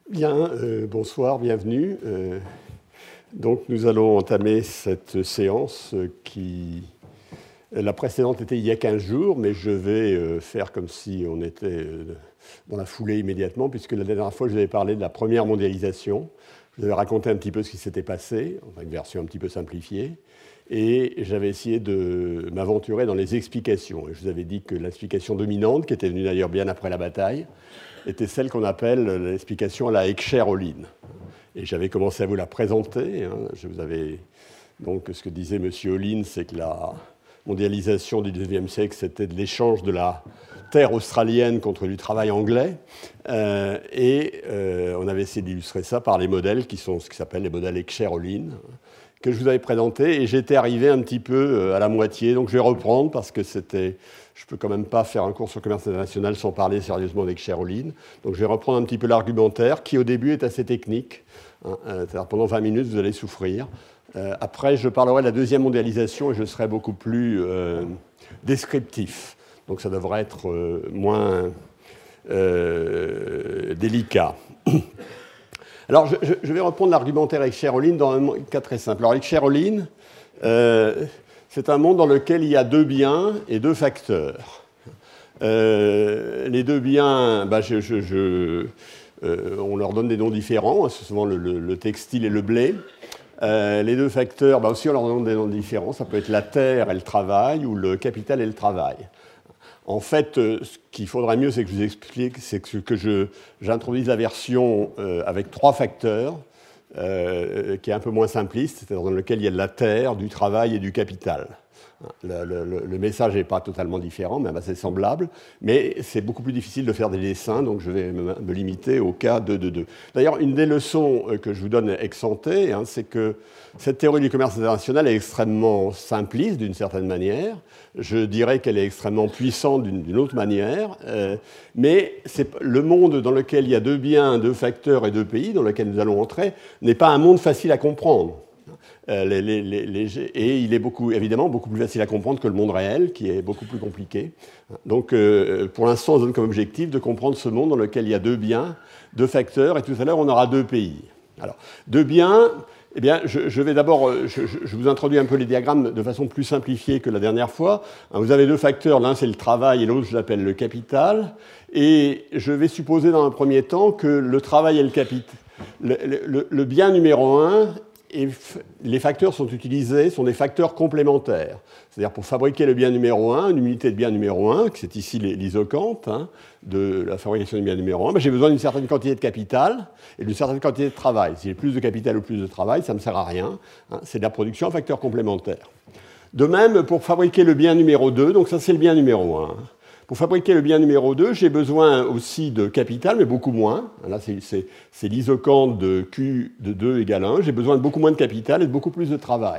Bien, bonsoir, bienvenue. Donc nous allons entamer cette séance qui... La précédente était il y a 15 jours, mais je vais faire comme si on était dans la foulée immédiatement, puisque la dernière fois je vous avais parlé de la première mondialisation. Je vous avais raconté un petit peu ce qui s'était passé, enfin une version un petit peu simplifiée, et j'avais essayé de m'aventurer dans les explications. Et je vous avais dit que l'explication dominante, qui était venue d'ailleurs bien après la bataille, était celle qu'on appelle l'explication à la Heckscher-Ohlin. Et j'avais commencé à vous la présenter. Je vous avais... Donc, ce que disait M. Ohlin, c'est que la mondialisation du XIXe siècle, c'était de l'échange de la terre australienne contre du travail anglais. On avait essayé d'illustrer ça par les modèles qui sont ce qui s'appelle les modèles Heckscher-Ohlin, que je vous avais présentés. Et j'étais arrivé un petit peu à la moitié. Donc, je vais reprendre parce que c'était... Je ne peux quand même pas faire un cours sur le commerce international sans parler sérieusement d'Heckscher-Ohlin. Donc je vais reprendre un petit peu l'argumentaire, qui au début est assez technique. C'est-à-dire pendant 20 minutes, vous allez souffrir. Après, je parlerai de la deuxième mondialisation et je serai beaucoup plus descriptif. Donc ça devrait être moins délicat. Alors je vais reprendre l'argumentaire Heckscher-Ohlin dans un cas très simple. Alors Heckscher-Ohlin... c'est un monde dans lequel il y a deux biens et deux facteurs. Les deux biens, on leur donne des noms différents, c'est souvent le textile et le blé. Les deux facteurs, aussi on leur donne des noms différents, ça peut être la terre et le travail ou le capital et le travail. En fait, ce qu'il faudrait mieux, c'est que je vous explique, c'est que j'introduise la version avec trois facteurs, qui est un peu moins simpliste, c'est-à-dire dans lequel il y a de la terre, du travail et du capital. Le message n'est pas totalement différent, même assez semblable, mais c'est beaucoup plus difficile de faire des dessins, donc je vais me limiter au cas de deux. D'ailleurs, une des leçons que je vous donne ex ante, c'est que cette théorie du commerce international est extrêmement simpliste d'une certaine manière. Je dirais qu'elle est extrêmement puissante d'une autre manière, mais le monde dans lequel il y a deux biens, deux facteurs et deux pays, dans lequel nous allons entrer, n'est pas un monde facile à comprendre. Et il est évidemment beaucoup plus facile à comprendre que le monde réel, qui est beaucoup plus compliqué. Donc, pour l'instant, on se donne comme objectif de comprendre ce monde dans lequel il y a deux biens, deux facteurs, et tout à l'heure, on aura deux pays. Alors, deux biens... Eh bien, je vais d'abord, je vous introduis un peu les diagrammes de façon plus simplifiée que la dernière fois. Vous avez deux facteurs, l'un c'est le travail et l'autre je l'appelle le capital. Et je vais supposer dans un premier temps que le travail et le capital, le bien numéro un, et les facteurs sont utilisés, sont des facteurs complémentaires. C'est-à-dire pour fabriquer le bien numéro 1, une unité de bien numéro 1, c'est ici l'isocante de la fabrication du bien numéro 1, j'ai besoin d'une certaine quantité de capital et d'une certaine quantité de travail. Si j'ai plus de capital ou plus de travail, ça ne me sert à rien. C'est de la production à facteur complémentaire. De même, pour fabriquer le bien numéro 2, donc ça c'est le bien numéro 1. Pour fabriquer le bien numéro 2, j'ai besoin aussi de capital, mais beaucoup moins. Là, c'est l'isocante de Q de 2 égale 1. J'ai besoin de beaucoup moins de capital et de beaucoup plus de travail.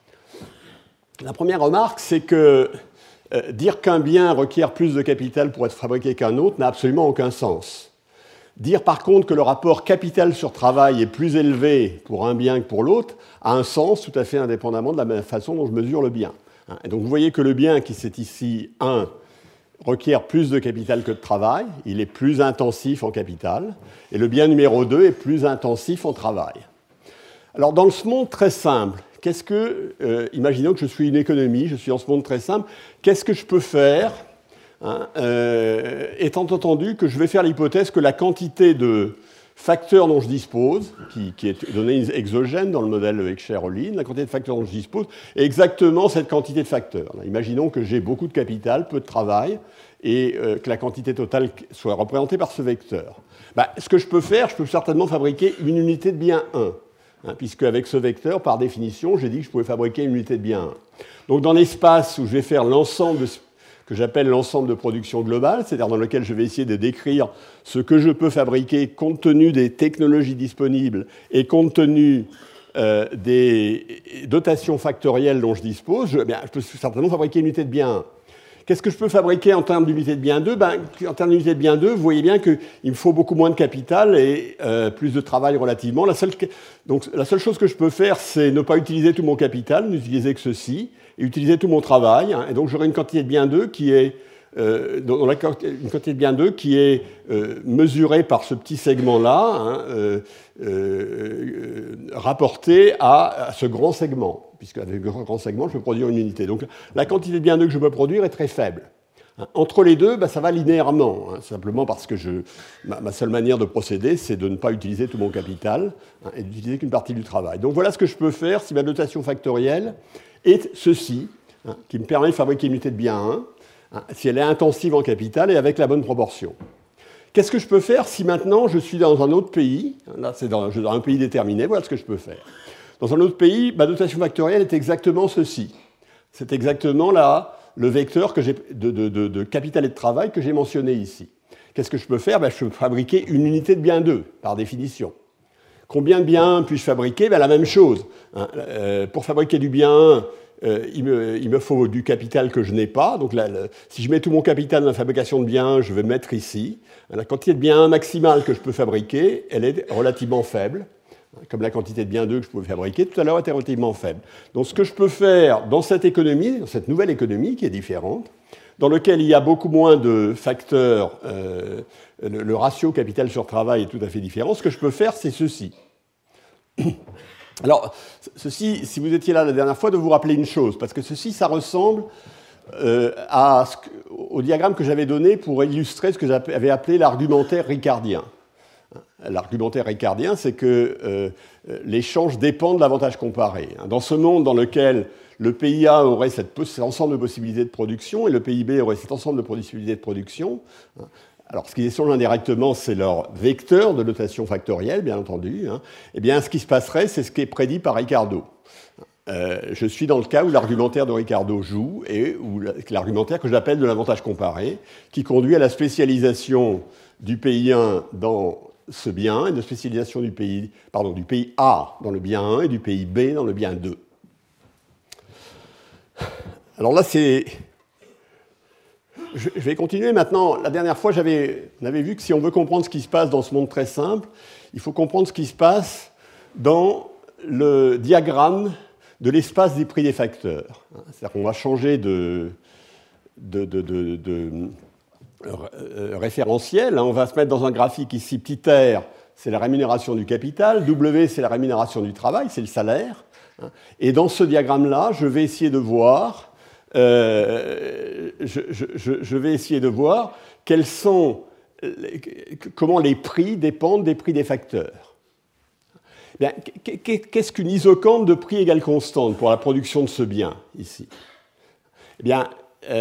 La première remarque, c'est que dire qu'un bien requiert plus de capital pour être fabriqué qu'un autre n'a absolument aucun sens. Dire par contre que le rapport capital sur travail est plus élevé pour un bien que pour l'autre a un sens tout à fait indépendamment de la même façon dont je mesure le bien. Et donc vous voyez que le bien qui c'est ici 1 requiert plus de capital que de travail, il est plus intensif en capital, et le bien numéro 2 est plus intensif en travail. Alors dans ce monde très simple, imaginons que je suis une économie, je suis dans ce monde très simple, qu'est-ce que je peux faire, étant entendu que je vais faire l'hypothèse que la quantité de facteurs dont je dispose, qui est donnée exogène dans le modèle Heckscher-Ohlin, la quantité de facteurs dont je dispose, est exactement cette quantité de facteurs. Imaginons que j'ai beaucoup de capital, peu de travail, et que la quantité totale soit représentée par ce vecteur. Ce que je peux faire, je peux certainement fabriquer une unité de bien 1, puisque avec ce vecteur, par définition, j'ai dit que je pouvais fabriquer une unité de bien 1. Donc dans l'espace où je vais faire l'ensemble que j'appelle l'ensemble de production globale, c'est-à-dire dans lequel je vais essayer de décrire ce que je peux fabriquer compte tenu des technologies disponibles et compte tenu des dotations factorielles dont je dispose, je peux certainement fabriquer une unité de bien 1. Qu'est-ce que je peux fabriquer en termes d'unité de bien 2 ? En termes d'unité de bien 2, vous voyez bien qu'il me faut beaucoup moins de capital et plus de travail relativement. Donc la seule chose que je peux faire, c'est ne pas utiliser tout mon capital, n'utiliser que ceci, et utiliser tout mon travail. Et donc j'aurai une quantité de bien 2 qui est dans une quantité de bien 2 qui est mesurée par ce petit segment-là, rapporté à ce grand segment, puisque avec le grand segment, je peux produire une unité. Donc la quantité de bien 2 que je peux produire est très faible. Entre les deux, ça va linéairement, simplement parce que ma seule manière de procéder, c'est de ne pas utiliser tout mon capital et d'utiliser qu'une partie du travail. Donc voilà ce que je peux faire si ma notation factorielle est ceci, qui me permet de fabriquer une unité de bien 1, si elle est intensive en capital et avec la bonne proportion. Qu'est-ce que je peux faire si maintenant je suis dans un autre pays? Là, c'est dans un pays déterminé, voilà ce que je peux faire. Dans un autre pays, ma notation factorielle est exactement ceci. C'est exactement le vecteur de capital et de travail que j'ai mentionné ici. Qu'est-ce que je peux faire? Je peux fabriquer une unité de bien 2, par définition. Combien de bien 1 puis-je fabriquer? La même chose. Pour fabriquer du bien 1, il me faut du capital que je n'ai pas. Donc si je mets tout mon capital dans la fabrication de bien 1, je vais mettre ici. La quantité de bien 1 maximale que je peux fabriquer, elle est relativement faible. Comme la quantité de bien 2 que je pouvais fabriquer tout à l'heure était relativement faible. Donc ce que je peux faire dans cette économie, dans cette nouvelle économie qui est différente, dans laquelle il y a beaucoup moins de facteurs, le ratio capital sur travail est tout à fait différent, ce que je peux faire, c'est ceci. Alors, ceci, si vous étiez là la dernière fois, de vous rappeler une chose, parce que ceci, ça ressemble au diagramme que j'avais donné pour illustrer ce que j'avais appelé l'argumentaire ricardien. L'argumentaire ricardien, c'est que l'échange dépend de l'avantage comparé. Dans ce monde dans lequel le pays A aurait cet ensemble de possibilités de production et le pays B aurait cet ensemble de possibilités de production, alors ce qui échange indirectement, c'est leur vecteur de notation factorielle, bien entendu, eh bien ce qui se passerait, c'est ce qui est prédit par Ricardo. Je suis dans le cas où l'argumentaire de Ricardo joue, et où l'argumentaire que j'appelle de l'avantage comparé, qui conduit à la spécialisation du pays 1 dans ce bien et de spécialisation du pays A dans le bien 1 et du pays B dans le bien 2. Alors là, je vais continuer maintenant. La dernière fois, on avait vu que si on veut comprendre ce qui se passe dans ce monde très simple, il faut comprendre ce qui se passe dans le diagramme de l'espace des prix des facteurs. C'est-à-dire qu'on va changer de référentiel. On va se mettre dans un graphique ici, petit r, c'est la rémunération du capital, W, c'est la rémunération du travail, c'est le salaire. Et dans ce diagramme-là, je vais essayer de voir, comment les prix dépendent des prix des facteurs. Bien, qu'est-ce qu'une isocante de prix égale constante pour la production de ce bien, ici? Eh bien,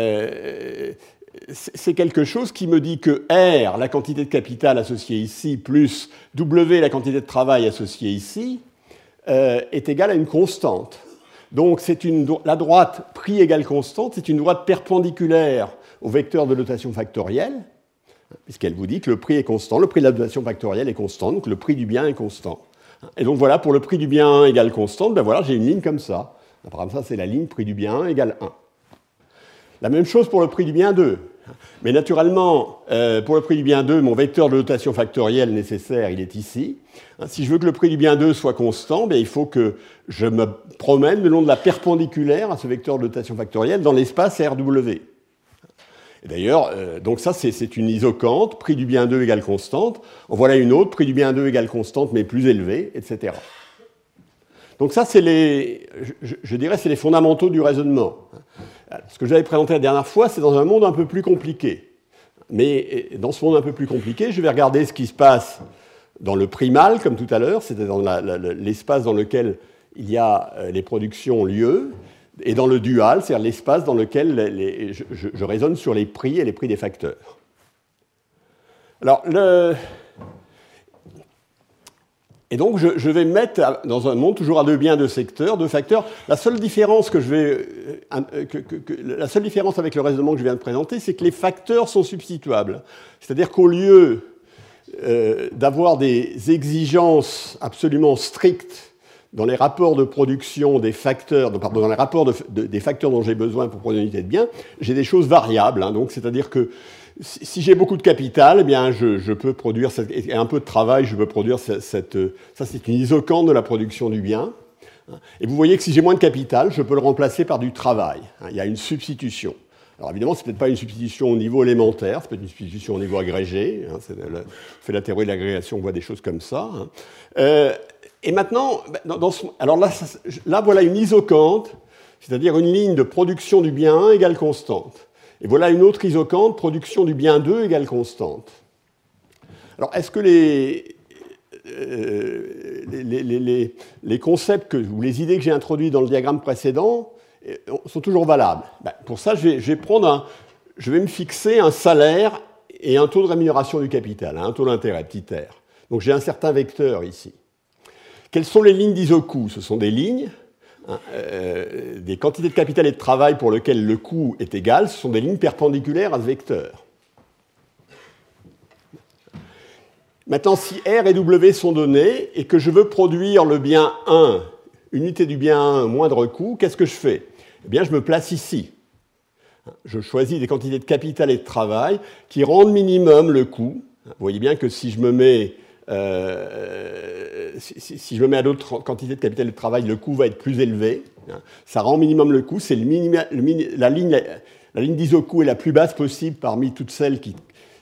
c'est quelque chose qui me dit que R, la quantité de capital associée ici, plus W, la quantité de travail associée ici, est égale à une constante. Donc la droite prix égale constante, c'est une droite perpendiculaire au vecteur de notation factorielle, puisqu'elle vous dit que le prix est constant, le prix de la notation factorielle est constant, donc le prix du bien est constant. Et donc voilà, pour le prix du bien 1 égale constante, voilà, j'ai une ligne comme ça. Par exemple, ça, c'est la ligne prix du bien 1 égale 1. La même chose pour le prix du bien 2. Mais naturellement, pour le prix du bien 2, mon vecteur de notation factorielle nécessaire, il est ici. Si je veux que le prix du bien 2 soit constant, bien, il faut que je me promène le long de la perpendiculaire à ce vecteur de notation factorielle dans l'espace RW. Et d'ailleurs, donc ça, c'est une isocante, prix du bien 2 égale constante. En voilà une autre, prix du bien 2 égale constante, mais plus élevée, etc. Donc ça, c'est je dirais, c'est les fondamentaux du raisonnement. Ce que j'avais présenté la dernière fois, c'est dans un monde un peu plus compliqué. Mais dans ce monde un peu plus compliqué, je vais regarder ce qui se passe dans le primal, comme tout à l'heure, c'est-à-dire dans l'espace dans lequel il y a les productions lieu, et dans le dual, c'est-à-dire l'espace dans lequel je raisonne sur les prix et les prix des facteurs. Alors, et donc, je vais me mettre dans un monde toujours à deux biens, deux secteurs, deux facteurs. La seule différence la seule différence avec le raisonnement que je viens de présenter, c'est que les facteurs sont substituables. C'est-à-dire qu'au lieu d'avoir des exigences absolument strictes dans les rapports de production des facteurs, dans les rapports des facteurs dont j'ai besoin pour produire une unité de bien, j'ai des choses variables. Donc, c'est-à-dire que si j'ai beaucoup de capital, eh bien, je peux produire, et un peu de travail, je peux produire ça, c'est une isocante de la production du bien. Et vous voyez que si j'ai moins de capital, je peux le remplacer par du travail. Il y a une substitution. Alors évidemment, ce n'est peut-être pas une substitution au niveau élémentaire, c'est peut-être une substitution au niveau agrégé. Hein, on fait la théorie de l'agrégation, on voit des choses comme ça. Hein. Et maintenant, alors là, voilà une isocante, c'est-à-dire une ligne de production du bien 1 égale constante. Et voilà une autre isocante, production du bien 2 égale constante. Alors, est-ce que les concepts ou les idées que j'ai introduits dans le diagramme précédent sont toujours valables? Pour ça, je vais me fixer un salaire et un taux de rémunération du capital, un taux d'intérêt, petit r. Donc j'ai un certain vecteur ici. Quelles sont les lignes d'isocoût? Ce sont des lignes, des quantités de capital et de travail pour lesquelles le coût est égal. Ce sont des lignes perpendiculaires à ce vecteur. Maintenant, si R et W sont donnés et que je veux produire le bien 1, unité du bien 1, moindre coût, qu'est-ce que je fais? Eh bien, je me place ici. Je choisis des quantités de capital et de travail qui rendent minimum le coût. Vous voyez bien que si je me mets, à d'autres quantités de capital et de travail, le coût va être plus élevé. Ça rend minimum le coût. C'est la ligne d'isocoût est la plus basse possible parmi toutes celles qui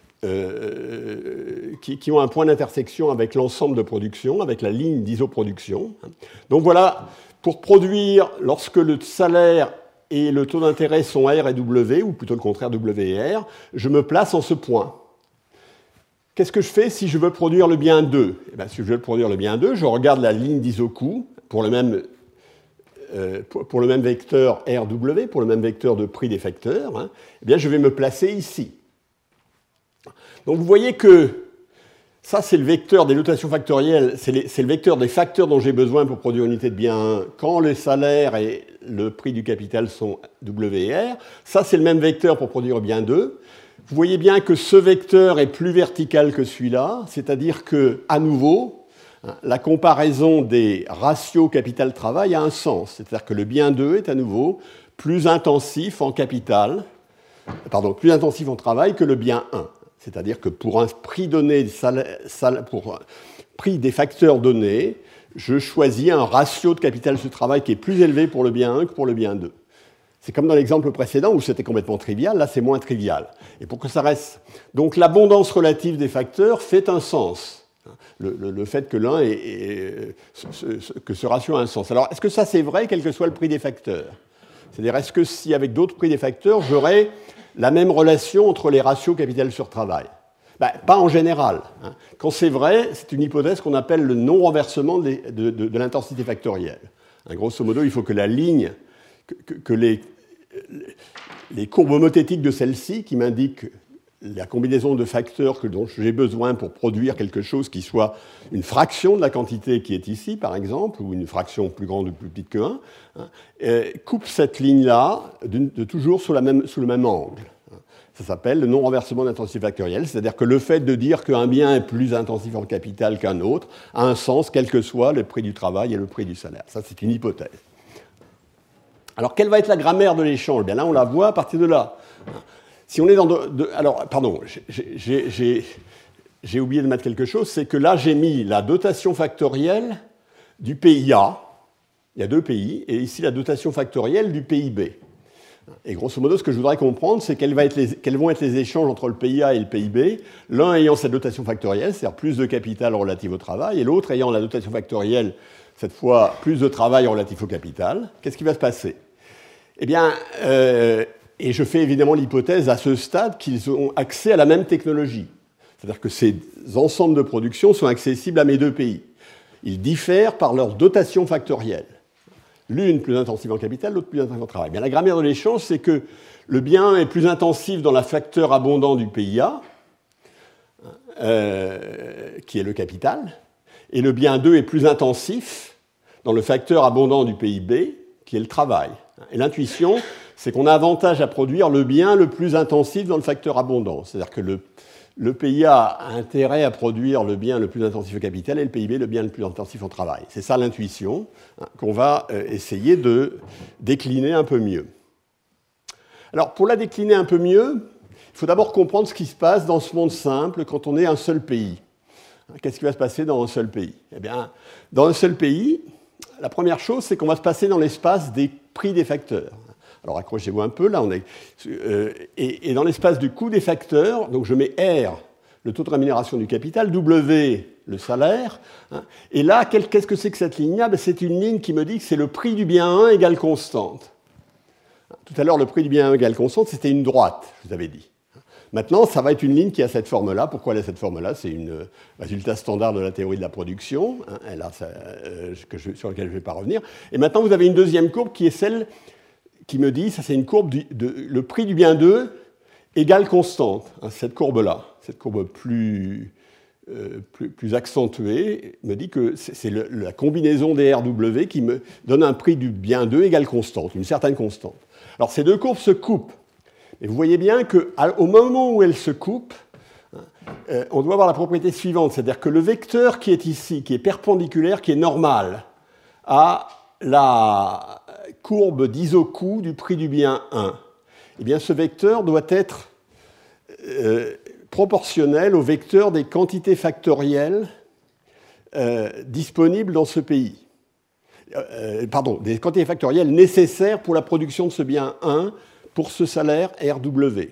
ont un point d'intersection avec l'ensemble de production, avec la ligne d'isoproduction. Donc voilà, pour produire, lorsque le salaire et le taux d'intérêt sont R et W, ou plutôt le contraire W et R, je me place en ce point. Qu'est-ce que je fais si je veux produire le bien 2? Eh bien, si je veux produire le bien 2, je regarde la ligne d'isocoût pour le même vecteur RW, pour le même vecteur de prix des facteurs. Hein, eh bien, je vais me placer ici. Donc vous voyez que ça, c'est le vecteur des notations factorielles, c'est le vecteur des facteurs dont j'ai besoin pour produire une unité de bien 1 quand le salaire et le prix du capital sont W et R. Ça, c'est le même vecteur pour produire bien 2. Vous voyez bien que ce vecteur est plus vertical que celui-là, c'est-à-dire que, à nouveau, la comparaison des ratios capital-travail a un sens. C'est-à-dire que le bien 2 est à nouveau plus intensif en capital, plus intensif en travail que le bien 1. C'est-à-dire que pour un prix donné, pour un prix des facteurs donnés, je choisis un ratio de capital sur travail qui est plus élevé pour le bien 1 que pour le bien 2. C'est comme dans l'exemple précédent où c'était complètement trivial, là c'est moins trivial. Et pour que ça reste... Donc l'abondance relative des facteurs fait un sens. Le fait que que ce ratio a un sens. Alors est-ce que ça c'est vrai quel que soit le prix des facteurs? C'est-à-dire est-ce que si avec d'autres prix des facteurs, j'aurais la même relation entre les ratios capital sur travail? Pas en général. Hein. Quand c'est vrai, c'est une hypothèse qu'on appelle le non-renversement de l'intensité factorielle. Hein, grosso modo, il faut que la ligne, que les courbes homothétiques de celle-ci, qui m'indiquent la combinaison de facteurs dont j'ai besoin pour produire quelque chose qui soit une fraction de la quantité qui est ici, par exemple, ou une fraction plus grande ou plus petite que 1, hein, coupe cette ligne-là toujours sous le même angle. Ça s'appelle le non-renversement d'intensité factorielle, c'est-à-dire que le fait de dire qu'un bien est plus intensif en capital qu'un autre a un sens, quel que soit le prix du travail et le prix du salaire. Ça, c'est une hypothèse. Alors, quelle va être la grammaire de l'échange? Bien là, on la voit à partir de là. Si on est dans alors, pardon, j'ai oublié de mettre quelque chose, c'est que là, j'ai mis la dotation factorielle du PIA, il y a deux pays, et ici la dotation factorielle du PIB. Et grosso modo, ce que je voudrais comprendre, c'est quels vont être les échanges entre le PIA et le PIB, l'un ayant cette dotation factorielle, c'est-à-dire plus de capital relatif au travail, et l'autre ayant la dotation factorielle, cette fois plus de travail relatif au capital. Qu'est-ce qui va se passer? Eh bien, et je fais évidemment l'hypothèse à ce stade qu'ils ont accès à la même technologie. C'est-à-dire que ces ensembles de production sont accessibles à mes deux pays. Ils diffèrent par leur dotation factorielle. L'une plus intensive en capital, l'autre plus intensive en travail. Bien, la grammaire de l'échange, c'est que le bien est plus intensif dans le facteur abondant du PIA, qui est le capital, et le bien 2 est plus intensif dans le facteur abondant du PIB, qui est le travail. Et l'intuition, c'est qu'on a avantage à produire le bien le plus intensif dans le facteur abondant. C'est-à-dire que le PIA a intérêt à produire le bien le plus intensif au capital et le PIB le bien le plus intensif au travail. C'est ça l'intuition qu'on va essayer de décliner un peu mieux. Alors, pour la décliner un peu mieux, il faut d'abord comprendre ce qui se passe dans ce monde simple quand on est un seul pays. Qu'est-ce qui va se passer dans un seul pays? Eh bien, dans un seul pays, la première chose, c'est qu'on va se passer dans l'espace des prix des facteurs. Alors accrochez-vous un peu, là on est... et dans l'espace du coût des facteurs, donc je mets R, le taux de rémunération du capital, W, le salaire. Hein, et là, qu'est-ce que c'est que cette ligne-là? Ben, c'est une ligne qui me dit que c'est le prix du bien 1 égale constante. Tout à l'heure, le prix du bien 1 égale constante, c'était une droite, je vous avais dit. Maintenant, ça va être une ligne qui a cette forme-là. Pourquoi elle a cette forme-là? C'est un résultat standard de la théorie de la production, hein, sur laquelle je ne vais pas revenir. Et maintenant, vous avez une deuxième courbe qui est celle qui me dit, ça c'est une courbe, le prix du bien 2 égale constante. Hein, cette courbe-là, cette courbe plus accentuée, me dit que c'est la combinaison des RW qui me donne un prix du bien 2 égale constante, une certaine constante. Alors ces deux courbes se coupent. Et vous voyez bien qu'au moment où elles se coupent, on doit avoir la propriété suivante, c'est-à-dire que le vecteur qui est ici, qui est perpendiculaire, qui est normal, à la courbe d'isocoût du prix du bien 1, eh bien ce vecteur doit être proportionnel au vecteur des quantités factorielles disponibles dans ce pays. Des quantités factorielles nécessaires pour la production de ce bien 1 pour ce salaire RW.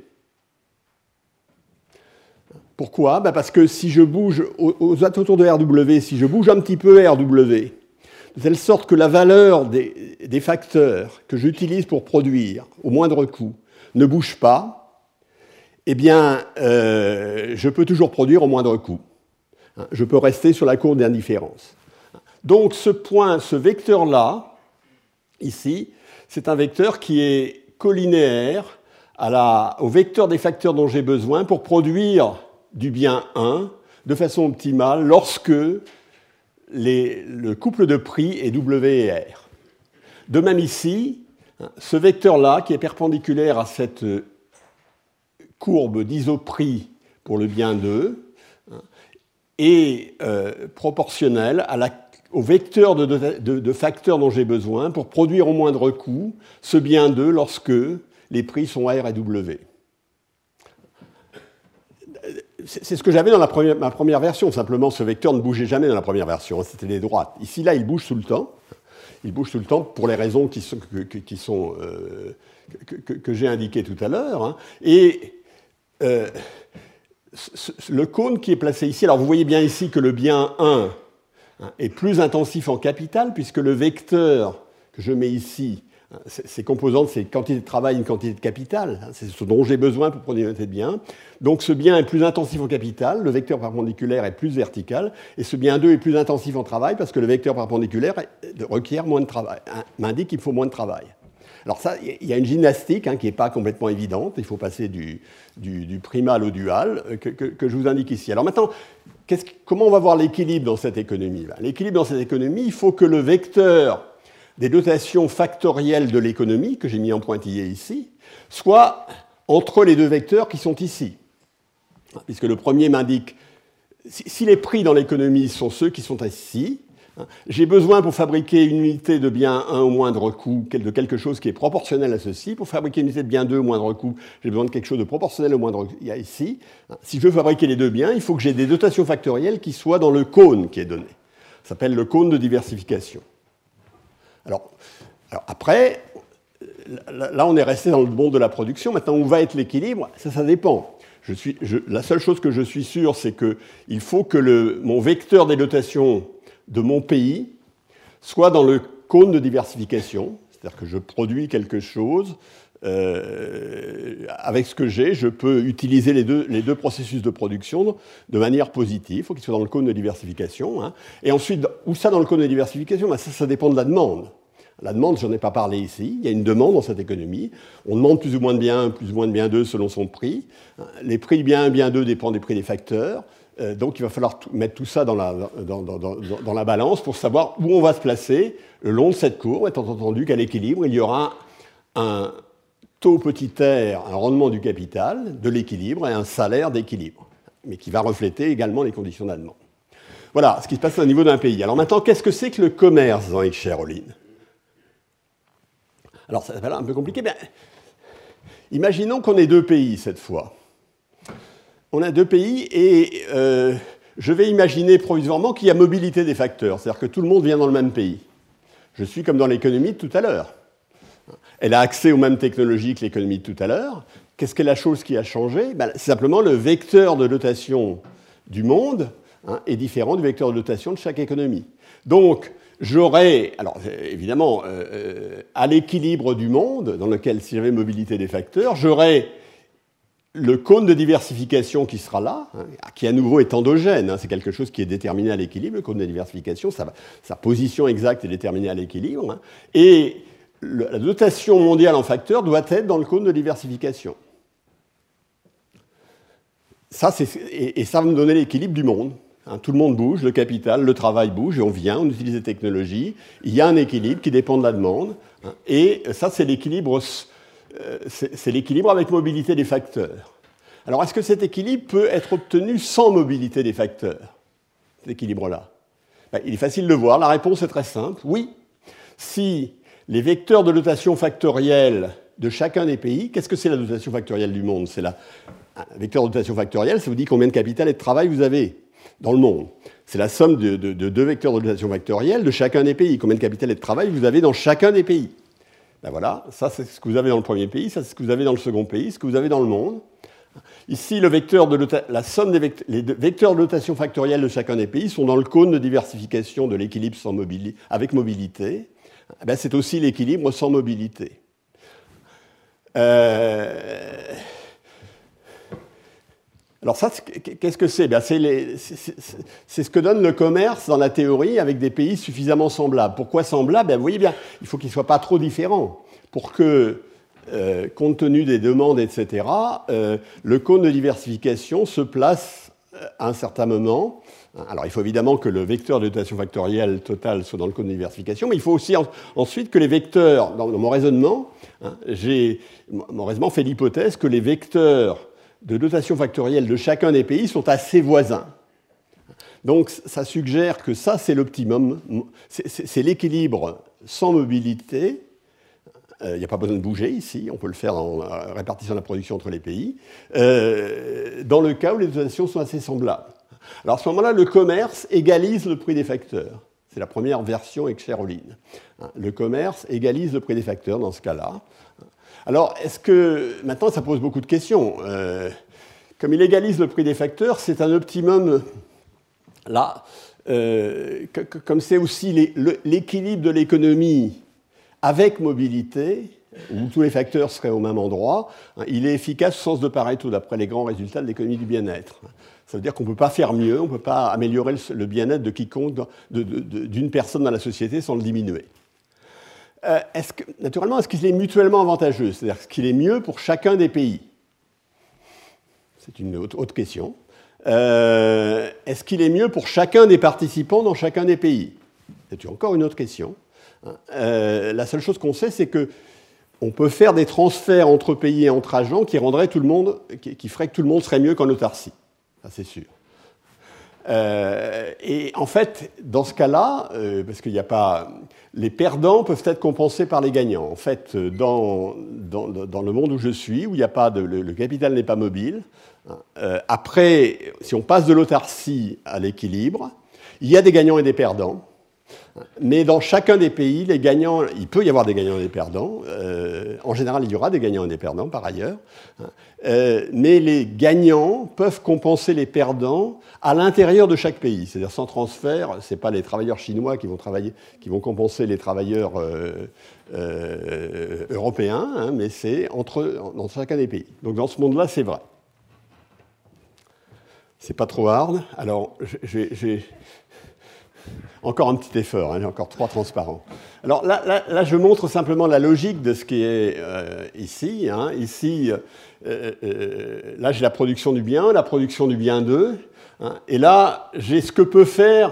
Pourquoi? Parce que si je bouge aux autour de RW, si je bouge un petit peu RW, de telle sorte que la valeur des facteurs que j'utilise pour produire au moindre coût ne bouge pas, eh bien, je peux toujours produire au moindre coût. Je peux rester sur la courbe d'indifférence. Donc, ce vecteur-là, ici, c'est un vecteur qui est colinéaire au vecteur des facteurs dont j'ai besoin pour produire du bien 1 de façon optimale lorsque le couple de prix est W et R. De même ici, ce vecteur-là, qui est perpendiculaire à cette courbe d'isoprix pour le bien 2, est proportionnel au vecteur de facteurs dont j'ai besoin pour produire au moindre coût ce bien 2 lorsque les prix sont R et W. C'est ce que j'avais dans ma première version. Simplement, ce vecteur ne bougeait jamais dans la première version. C'était des droites. Ici, là, il bouge tout le temps. Il bouge tout le temps pour les raisons que j'ai indiquées tout à l'heure. Hein. Et le cône qui est placé ici, alors vous voyez bien ici que le bien 1 est plus intensif en capital, puisque le vecteur que je mets ici, ces composantes, c'est quantité de travail, une quantité de capital, c'est ce dont j'ai besoin pour produire une unité de bien. Donc ce bien est plus intensif en capital, le vecteur perpendiculaire est plus vertical, et ce bien 2 est plus intensif en travail, parce que le vecteur perpendiculaire requiert moins de travail, m'indique qu'il faut moins de travail. Alors ça, il y a une gymnastique qui n'est pas complètement évidente, il faut passer du primal au dual, que je vous indique ici. Alors maintenant, comment on va voir l'équilibre dans cette économie? L'équilibre dans cette économie, il faut que le vecteur des dotations factorielles de l'économie, que j'ai mis en pointillé ici, soit entre les deux vecteurs qui sont ici. Puisque le premier m'indique, si les prix dans l'économie sont ceux qui sont ici, j'ai besoin pour fabriquer une unité de bien 1 au moindre coût de quelque chose qui est proportionnel à ceci. Pour fabriquer une unité de bien 2 au moindre coût, j'ai besoin de quelque chose de proportionnel au moindre coût. Il y a ici. Si je veux fabriquer les deux biens, il faut que j'ai des dotations factorielles qui soient dans le cône qui est donné. Ça s'appelle le cône de diversification. Alors après, là on est resté dans le monde de la production. Maintenant, où va être l'équilibre? Ça dépend. La seule chose que je suis sûr, c'est qu'il faut que mon vecteur des dotations de mon pays soit dans le cône de diversification, c'est-à-dire que je produis quelque chose, avec ce que j'ai, je peux utiliser les deux processus de production de manière positive, il faut qu'il soit dans le cône de diversification. Hein. Et ensuite, où ça dans le cône de diversification? Ça dépend de la demande. La demande, je n'en ai pas parlé ici, il y a une demande dans cette économie, on demande plus ou moins de bien 1, plus ou moins de bien 2 selon son prix. Les prix de bien 1, bien 2 dépendent des prix des facteurs. Donc il va falloir mettre tout ça dans la balance pour savoir où on va se placer le long de cette courbe, étant entendu qu'à l'équilibre, il y aura un taux petit r, un rendement du capital, de l'équilibre, et un salaire d'équilibre, mais qui va refléter également les conditions de la demande. Voilà ce qui se passe au niveau d'un pays. Alors maintenant, qu'est-ce que c'est que le commerce dans Eccher-Olin? Alors ça va être un peu compliqué, mais imaginons qu'on ait deux pays cette fois. On a deux pays et je vais imaginer provisoirement qu'il y a mobilité des facteurs, c'est-à-dire que tout le monde vient dans le même pays. Je suis comme dans l'économie de tout à l'heure. elle a accès aux mêmes technologies que l'économie de tout à l'heure. Qu'est-ce qu'est la chose qui a changé? Ben, c'est simplement le vecteur de dotation du monde est différent du vecteur de dotation de chaque économie. Donc, j'aurais, alors évidemment, à l'équilibre du monde, dans lequel, si j'avais mobilité des facteurs, j'aurais le cône de diversification qui sera là, qui à nouveau est endogène, c'est quelque chose qui est déterminé à l'équilibre, le cône de diversification, sa position exacte est déterminée à l'équilibre, et la dotation mondiale en facteurs doit être dans le cône de diversification. Et ça va me donner l'équilibre du monde. Tout le monde bouge, le capital, le travail bouge, et on vient, on utilise des technologies. Il y a un équilibre qui dépend de la demande, et ça, c'est l'équilibre avec mobilité des facteurs. Alors, est-ce que cet équilibre peut être obtenu sans mobilité des facteurs, cet équilibre-là? Ben, il est facile de voir, la réponse est très simple, oui. Si les vecteurs de dotation factorielle de chacun des pays, qu'est-ce que c'est la dotation factorielle du monde? C'est un vecteur de dotation factorielle, ça vous dit combien de capital et de travail vous avez dans le monde. C'est la somme de deux vecteurs de dotation factorielle de chacun des pays. Combien de capital et de travail vous avez dans chacun des pays? Ben voilà, ça c'est ce que vous avez dans le premier pays, ça c'est ce que vous avez dans le second pays, ce que vous avez dans le monde. Ici, la somme les vecteurs de dotation factorielle de chacun des pays sont dans le cône de diversification de l'équilibre avec mobilité. Ben, c'est aussi l'équilibre sans mobilité. Alors ça, qu'est-ce que c'est? Ben c'est ce que donne le commerce dans la théorie avec des pays suffisamment semblables. Pourquoi semblables? Ben vous voyez bien, il faut qu'ils ne soient pas trop différents pour que, compte tenu des demandes, etc., le cône de diversification se place à un certain moment. Alors il faut évidemment que le vecteur de dotation factorielle totale soit dans le cône de diversification, mais il faut aussi ensuite que les vecteurs, dans mon raisonnement, mon raisonnement fait l'hypothèse que les vecteurs de dotation factorielle de chacun des pays sont assez voisins. Donc ça suggère que ça, c'est l'optimum, c'est l'équilibre sans mobilité. Il n'y a pas besoin de bouger ici, on peut le faire en répartissant la production entre les pays, dans le cas où les dotations sont assez semblables. Alors à ce moment-là, le commerce égalise le prix des facteurs. C'est la première version avec Sherolin. Le commerce égalise le prix des facteurs dans ce cas-là. Alors, est-ce que... Maintenant, ça pose beaucoup de questions. Comme il égalise le prix des facteurs, c'est un optimum... Là, comme c'est aussi l'équilibre de l'économie avec mobilité, où tous les facteurs seraient au même endroit, il est efficace au sens de Pareto, d'après les grands résultats de l'économie du bien-être. Ça veut dire qu'on ne peut pas faire mieux, on ne peut pas améliorer le bien-être de quiconque, d'une personne dans la société sans le diminuer. Naturellement, est-ce qu'il est mutuellement avantageux? C'est-à-dire, est-ce qu'il est mieux pour chacun des pays? C'est une autre question. Est-ce qu'il est mieux pour chacun des participants dans chacun des pays? C'est encore une autre question. La seule chose qu'on sait, c'est qu'on peut faire des transferts entre pays et entre agents qui rendraient tout le monde, qui feraient que tout le monde serait mieux qu'en autarcie. Ça, c'est sûr. Et en fait, dans ce cas-là, parce qu'il n'y a pas... Les perdants peuvent être compensés par les gagnants. En fait, dans le monde où je suis, où il n'y a pas le capital n'est pas mobile, après, si on passe de l'autarcie à l'équilibre, il y a des gagnants et des perdants. Mais dans chacun des pays, les gagnants, il peut y avoir des gagnants et des perdants. En général, il y aura des gagnants et des perdants, par ailleurs. Mais les gagnants peuvent compenser les perdants à l'intérieur de chaque pays. C'est-à-dire sans transfert, ce n'est pas les travailleurs chinois qui vont compenser les travailleurs européens, mais c'est dans chacun des pays. Donc dans ce monde-là, c'est vrai. C'est pas trop hard. Alors, j'ai encore un petit effort, j'ai encore 3 transparents. Alors là, je montre simplement la logique de ce qui est ici. Ici, là, j'ai la production du bien 1, la production du bien 2. Et là, j'ai ce que peut faire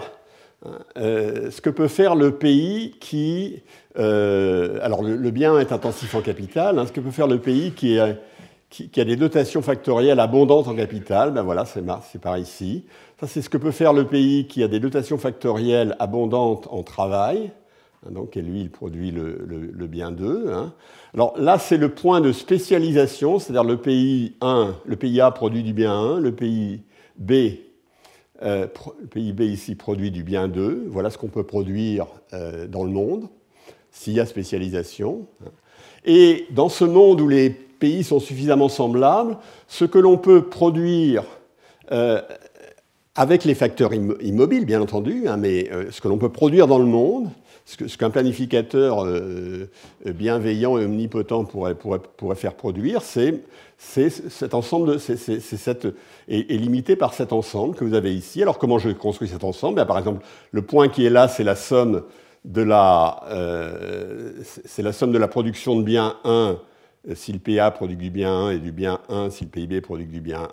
le pays qui... alors, le bien est intensif en capital. Ce que peut faire le pays qui a des dotations factorielles abondantes en capital, ben voilà, c'est par ici. Ça, c'est ce que peut faire le pays qui a des dotations factorielles abondantes en travail. Donc, et lui, il produit le bien 2. Alors là, c'est le point de spécialisation, c'est-à-dire le pays A produit du bien 1, le pays B ici produit du bien 2. Voilà ce qu'on peut produire dans le monde, s'il y a spécialisation. Et dans ce monde où les pays sont suffisamment semblables, ce que l'on peut produire avec les facteurs immobiles, bien entendu, hein, mais ce que l'on peut produire dans le monde, ce qu'un planificateur bienveillant et omnipotent pourrait faire produire, c'est cet ensemble, est limité par cet ensemble que vous avez ici. Alors comment je construis cet ensemble? Par exemple, le point qui est là, c'est la somme de la production de bien 1 si le PA produit du bien 1 et du bien 1 si le PIB produit du bien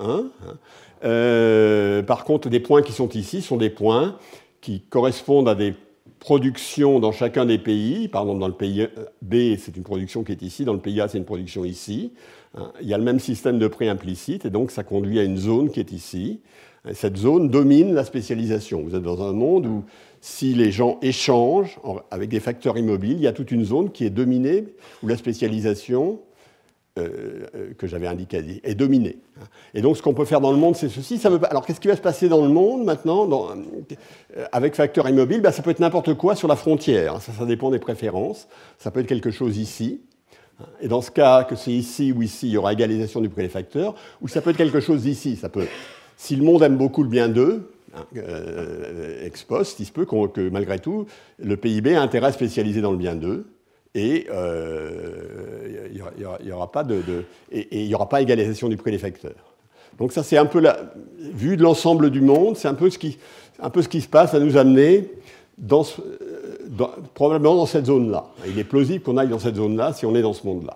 1. Par contre, des points qui sont ici sont des points qui correspondent à des productions dans chacun des pays. Par exemple, dans le pays B, c'est une production qui est ici. Dans le pays A, c'est une production ici. Il y a le même système de prix implicite, et donc ça conduit à une zone qui est ici. Cette zone domine la spécialisation. Vous êtes dans un monde où, si les gens échangent avec des facteurs immobiles, il y a toute une zone qui est dominée, où la spécialisation que j'avais indiqué est dominée. Et donc, ce qu'on peut faire dans le monde, c'est ceci. Alors, qu'est-ce qui va se passer dans le monde, maintenant, avec facteurs immobiles? Ça peut être n'importe quoi sur la frontière. Ça dépend des préférences. Ça peut être quelque chose ici. Et dans ce cas, que c'est ici ou ici, il y aura égalisation du prix des facteurs. Ou ça peut être quelque chose ici. Si le monde aime beaucoup le bien 2, ex post, il se peut que, malgré tout, le PIB a intérêt à spécialiser dans le bien 2. Et il n'y aura pas égalisation du prix des facteurs. Donc ça, c'est un peu vue de l'ensemble du monde, c'est un peu ce qui se passe à nous amener probablement dans cette zone-là. Il est plausible qu'on aille dans cette zone-là si on est dans ce monde-là.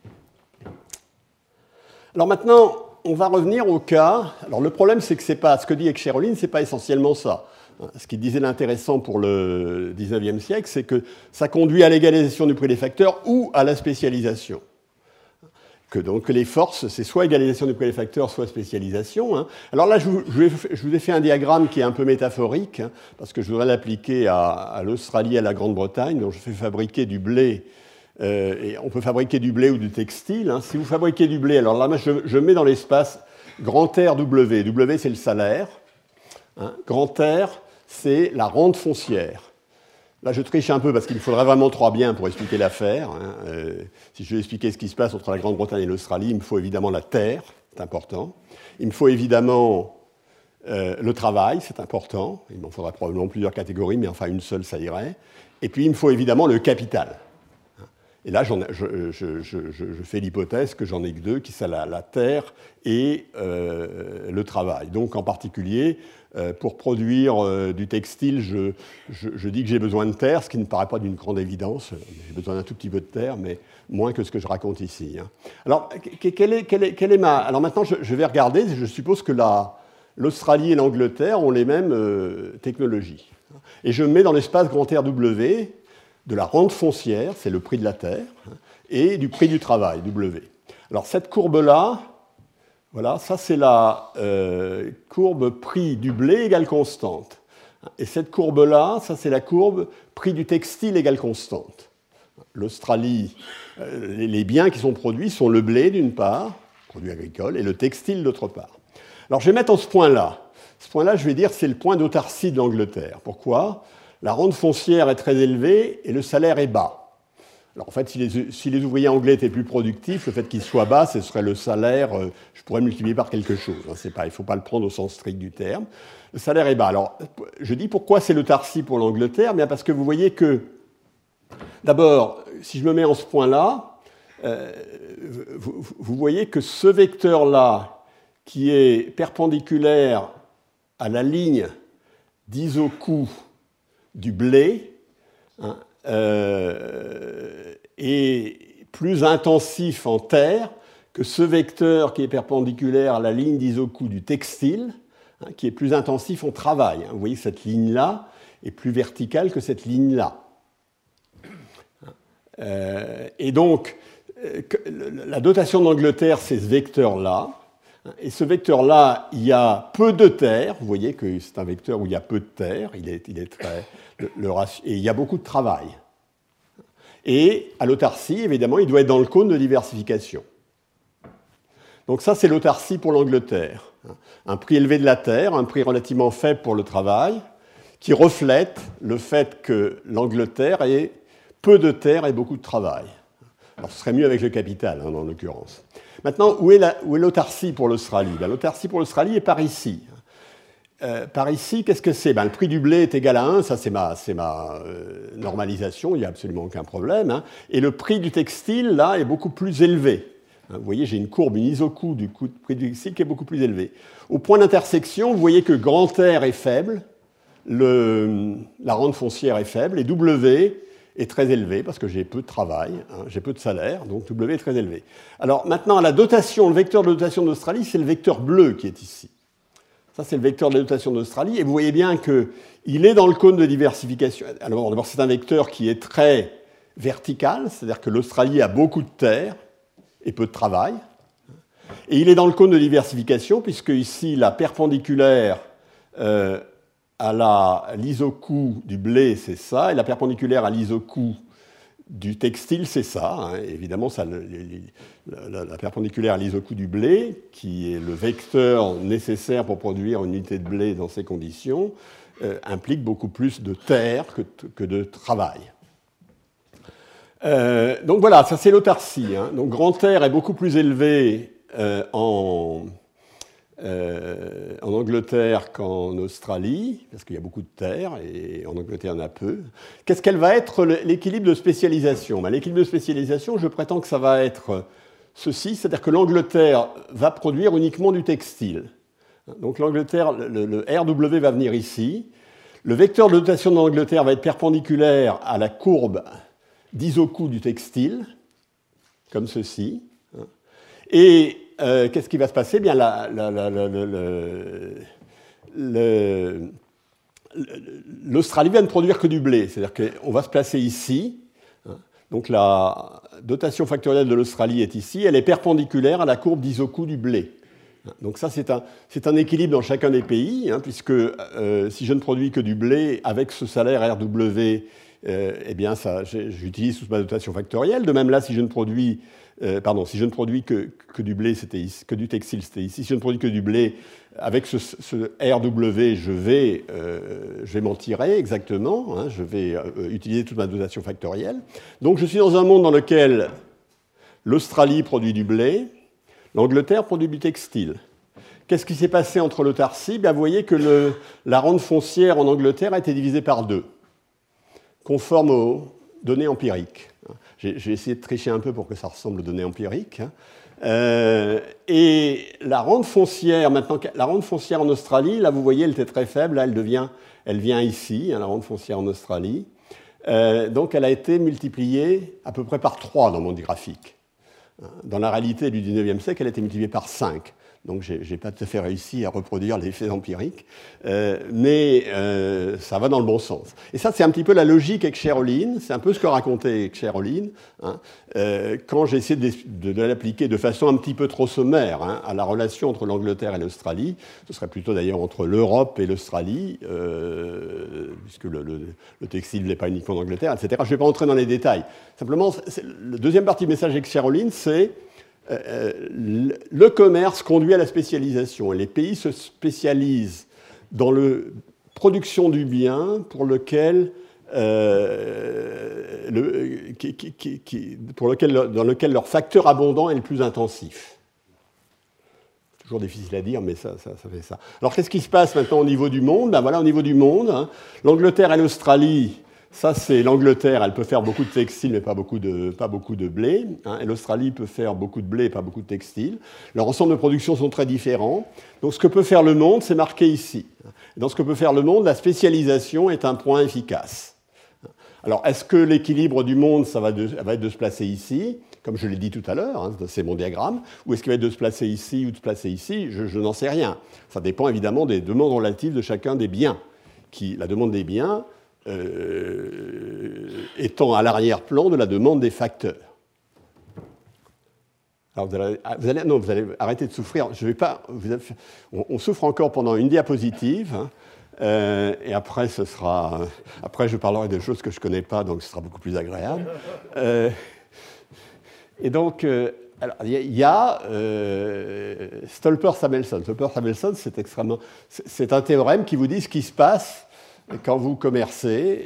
Alors maintenant, on va revenir au cas. Alors le problème, c'est que c'est pas ce que dit Escherolin, c'est pas essentiellement ça. Ce qui disait l'intéressant pour le XIXe siècle, c'est que ça conduit à l'égalisation du prix des facteurs ou à la spécialisation. Donc les forces, c'est soit égalisation du prix des facteurs, soit spécialisation. Alors là, je vous ai fait un diagramme qui est un peu métaphorique, parce que je voudrais l'appliquer à l'Australie et à la Grande-Bretagne, dont je fais fabriquer du blé. Et on peut fabriquer du blé ou du textile. Si vous fabriquez du blé, alors là, je mets dans l'espace grand R W. W, c'est le salaire. Grand R, c'est la rente foncière. Là, je triche un peu parce qu'il faudrait vraiment 3 biens pour expliquer l'affaire. Si je veux expliquer ce qui se passe entre la Grande-Bretagne et l'Australie, il me faut évidemment la terre, c'est important. Il me faut évidemment le travail, c'est important. Il m'en faudra probablement plusieurs catégories, mais enfin une seule, ça irait. Et puis, il me faut évidemment le capital. Et là, je fais l'hypothèse que j'en ai que 2, qui sont la terre et le travail. Donc, en particulier, pour produire du textile, je dis que j'ai besoin de terre, ce qui ne paraît pas d'une grande évidence. J'ai besoin d'un tout petit peu de terre, mais moins que ce que je raconte ici. Alors, quelle est ma... Alors maintenant, je vais regarder. Je suppose que l'Australie et l'Angleterre ont les mêmes technologies. Et je mets dans l'espace grand R W de la rente foncière, c'est le prix de la terre, et du prix du travail, W. Alors cette courbe-là, voilà, ça c'est la courbe prix du blé égale constante. Et cette courbe-là, ça c'est la courbe prix du textile égale constante. L'Australie, les biens qui sont produits sont le blé d'une part, produit agricole, et le textile d'autre part. Alors je vais mettre en ce point-là. Ce point-là, je vais dire, c'est le point d'autarcie de l'Angleterre. Pourquoi ? La rente foncière est très élevée et le salaire est bas. Alors en fait, si les ouvriers anglais étaient plus productifs, le fait qu'ils soient bas, ce serait le salaire, je pourrais multiplier par quelque chose. Il ne faut pas le prendre au sens strict du terme. Le salaire est bas. Alors, je dis pourquoi c'est l'autarcie pour l'Angleterre ? Bien parce que vous voyez que, d'abord, si je me mets en ce point-là, vous voyez que ce vecteur-là, qui est perpendiculaire à la ligne d'isocoût du blé, est plus intensif en terre que ce vecteur qui est perpendiculaire à la ligne d'isocoût du textile, qui est plus intensif en travail. Vous voyez que cette ligne-là est plus verticale que cette ligne-là. Et donc, la dotation d'Angleterre, c'est ce vecteur-là. Et ce vecteur-là, il y a peu de terre. Vous voyez que c'est un vecteur où il y a peu de terre. Il est très, et il y a beaucoup de travail. Et à l'autarcie, évidemment, il doit être dans le cône de diversification. Donc ça, c'est l'autarcie pour l'Angleterre. Un prix élevé de la terre, un prix relativement faible pour le travail, qui reflète le fait que l'Angleterre ait peu de terre et beaucoup de travail. Alors, ce serait mieux avec le capital, hein, dans l'occurrence. Maintenant, où est l'autarcie pour l'Australie? L'autarcie pour l'Australie est par ici. Par ici, qu'est-ce que c'est? Le prix du blé est égal à 1, ça c'est ma normalisation, il n'y a absolument aucun problème. Hein. Et le prix du textile, là, est beaucoup plus élevé. Hein, vous voyez, j'ai une courbe, une isocoût du prix du textile qui est beaucoup plus élevé. Au point d'intersection, vous voyez que grand R est faible, la rente foncière est faible, et W est très élevé, parce que j'ai peu de travail, hein, j'ai peu de salaire, donc W est très élevé. Alors maintenant, la dotation, le vecteur de dotation d'Australie, c'est le vecteur bleu qui est ici. Ça, c'est le vecteur de la dotation d'Australie. Et vous voyez bien qu'il est dans le cône de diversification. Alors, d'abord, c'est un vecteur qui est très vertical, c'est-à-dire que l'Australie a beaucoup de terre et peu de travail. Et il est dans le cône de diversification, puisque ici, la perpendiculaire à l'isocoût du blé, c'est ça, et la perpendiculaire à l'isocoût du textile, c'est ça. Hein. Évidemment, ça, la perpendiculaire à l'isocoût du blé, qui est le vecteur nécessaire pour produire une unité de blé dans ces conditions, implique beaucoup plus de terre que de travail. Donc voilà, ça c'est l'autarcie. Hein. Donc grand R est beaucoup plus élevé en Angleterre qu'en Australie, parce qu'il y a beaucoup de terre, et en Angleterre, il y en a peu. Qu'est-ce qu'elle va être l'équilibre de spécialisation? L'équilibre de spécialisation, je prétends que ça va être ceci, c'est-à-dire que l'Angleterre va produire uniquement du textile. Donc l'Angleterre, le RW va venir ici. Le vecteur de dotation de l'Angleterre va être perpendiculaire à la courbe d'isocoût du textile, comme ceci. Et qu'est-ce qui va se passer? Bien, l'Australie va ne produire que du blé, c'est-à-dire qu'on va se placer ici. Donc la dotation factorielle de l'Australie est ici, elle est perpendiculaire à la courbe d'isocoût du blé. Donc ça, c'est un équilibre dans chacun des pays, hein, puisque si je ne produis que du blé avec ce salaire RW, eh bien, j'utilise toute ma dotation factorielle. De même là, si je ne produis que du blé, que du textile, c'était ici. Si je ne produis que du blé, avec ce RW, je vais m'en tirer exactement. Hein, je vais utiliser toute ma dotation factorielle. Donc je suis dans un monde dans lequel l'Australie produit du blé, l'Angleterre produit du textile. Qu'est-ce qui s'est passé entre l'autarcie? Vous voyez que la rente foncière en Angleterre a été divisée par 2, conforme aux données empiriques. J'ai essayé de tricher un peu pour que ça ressemble aux données empiriques. Et la rente foncière, maintenant, la rente foncière en Australie, là vous voyez, elle était très faible, là elle vient ici, hein, la rente foncière en Australie. Donc elle a été multipliée à peu près par 3 dans mon graphique. Dans la réalité du 19e siècle, elle a été multipliée par 5. Donc je n'ai pas tout à fait réussi à reproduire l'effet empirique, mais ça va dans le bon sens. Et ça, c'est un petit peu la logique avec Sherolin, c'est un peu ce que racontait Sherolin, hein, quand j'ai essayé de l'appliquer de façon un petit peu trop sommaire, hein, à la relation entre l'Angleterre et l'Australie. Ce serait plutôt d'ailleurs entre l'Europe et l'Australie, puisque le textile n'est pas uniquement en Angleterre, etc. Je ne vais pas entrer dans les détails. Simplement, la deuxième partie du message avec Sherolin, c'est le commerce conduit à la spécialisation et les pays se spécialisent dans la production du bien pour lequel, dans lequel leur facteur abondant est le plus intensif. C'est toujours difficile à dire, mais ça fait ça. Alors qu'est-ce qui se passe maintenant au niveau du monde? Voilà, au niveau du monde, hein, l'Angleterre et l'Australie. Ça, c'est l'Angleterre, elle peut faire beaucoup de textile, mais pas beaucoup de blé. Hein, et l'Australie peut faire beaucoup de blé et pas beaucoup de textile. Leurs ensembles de production sont très différents. Donc, ce que peut faire le monde, c'est marqué ici. Dans ce que peut faire le monde, la spécialisation est un point efficace. Alors, est-ce que l'équilibre du monde, ça va être de se placer ici, comme je l'ai dit tout à l'heure, hein, c'est mon diagramme, ou est-ce qu'il va être de se placer ici ou de se placer ici? Je n'en sais rien. Ça dépend évidemment des demandes relatives de chacun des biens. La demande des biens étant à l'arrière-plan de la demande des facteurs. Alors vous allez arrêter de souffrir. Je vais pas. On souffre encore pendant une diapositive, hein, et après après je parlerai de choses que je connais pas, donc ce sera beaucoup plus agréable. Et donc alors, il y a Stolper-Samuelson. Stolper-Samuelson, c'est un théorème qui vous dit ce qui se passe quand vous commercez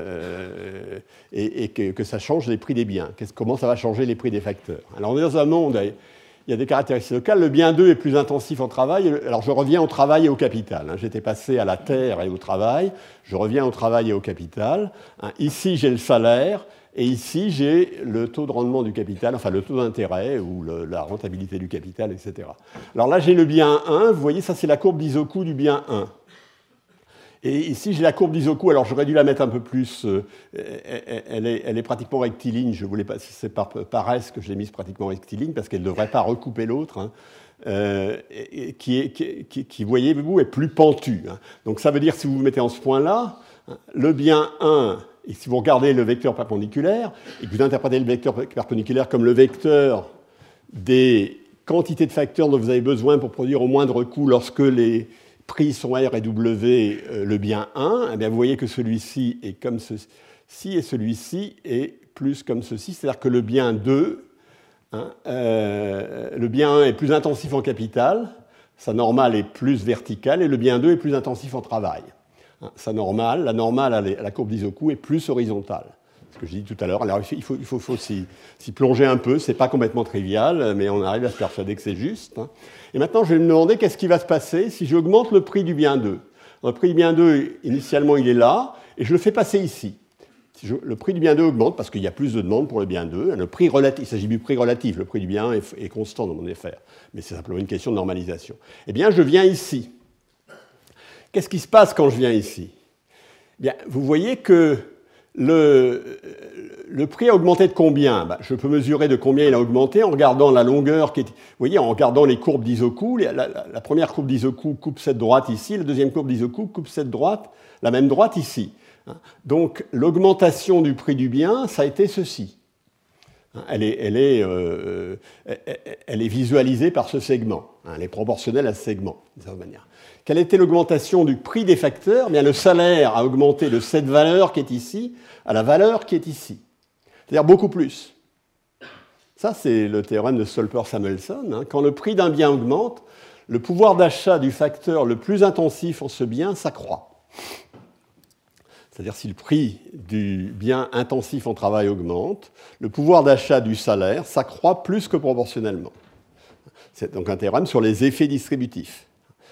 et que ça change les prix des biens. Comment ça va changer les prix des facteurs? Alors, on est dans un monde, il y a des caractéristiques locales. Le bien 2 est plus intensif en travail. Alors, je reviens au travail et au capital. J'étais passé à la terre et au travail. Je reviens au travail et au capital. Ici, j'ai le salaire. Et ici, j'ai le taux de rendement du capital, enfin le taux d'intérêt ou la rentabilité du capital, etc. Alors là, j'ai le bien 1. Vous voyez, ça, c'est la courbe d'Isoku du bien 1. Et ici, j'ai la courbe d'Isoku. Alors, j'aurais dû la mettre un peu plus. Elle est pratiquement rectiligne. Je ne voulais pas, si c'est par paresse que je l'ai mise pratiquement rectiligne, parce qu'elle ne devrait pas recouper l'autre. Qui, voyez-vous, est plus pentue. Donc, ça veut dire, si vous vous mettez en ce point-là, le bien 1. Et si vous regardez le vecteur perpendiculaire, et que vous interprétez le vecteur perpendiculaire comme le vecteur des quantités de facteurs dont vous avez besoin pour produire au moindre coût lorsque les prix sont R et W, le bien 1, eh bien vous voyez que celui-ci est comme ceci et celui-ci est plus comme ceci. C'est-à-dire que le bien 2, le bien 1 est plus intensif en capital, sa normale est plus verticale, et le bien 2 est plus intensif en travail. Sa normale, la normale à la courbe d'Isoku est plus horizontale. Ce que je dis tout à l'heure. Alors, il faut s'y plonger un peu. Ce n'est pas complètement trivial, mais on arrive à se persuader que c'est juste. Et maintenant, je vais me demander qu'est-ce qui va se passer si j'augmente le prix du bien 2. Le prix du bien 2, initialement, il est là, et je le fais passer ici. Le prix du bien 2 augmente parce qu'il y a plus de demandes pour le bien 2. Le prix relatif, il s'agit du prix relatif. Le prix du bien 1 est constant dans mon FR. Mais c'est simplement une question de normalisation. Eh bien, je viens ici. Qu'est-ce qui se passe quand je viens ici? Bien, vous voyez que le prix a augmenté de combien? Je peux mesurer de combien il a augmenté en regardant la longueur qui est... Vous voyez, en regardant les courbes d'Isoku. La première courbe d'Isoku coupe cette droite ici, la deuxième courbe d'Isoku coupe cette droite, la même droite ici. Donc, l'augmentation du prix du bien, ça a été ceci. Elle est visualisée par ce segment. Elle est proportionnelle à ce segment, d'une certaine manière. Quelle était l'augmentation du prix des facteurs? Bien, le salaire a augmenté de cette valeur qui est ici à la valeur qui est ici. C'est-à-dire beaucoup plus. Ça, c'est le théorème de Stolper-Samuelson. Quand le prix d'un bien augmente, le pouvoir d'achat du facteur le plus intensif en ce bien s'accroît. C'est-à-dire si le prix du bien intensif en travail augmente, le pouvoir d'achat du salaire s'accroît plus que proportionnellement. C'est donc un théorème sur les effets distributifs.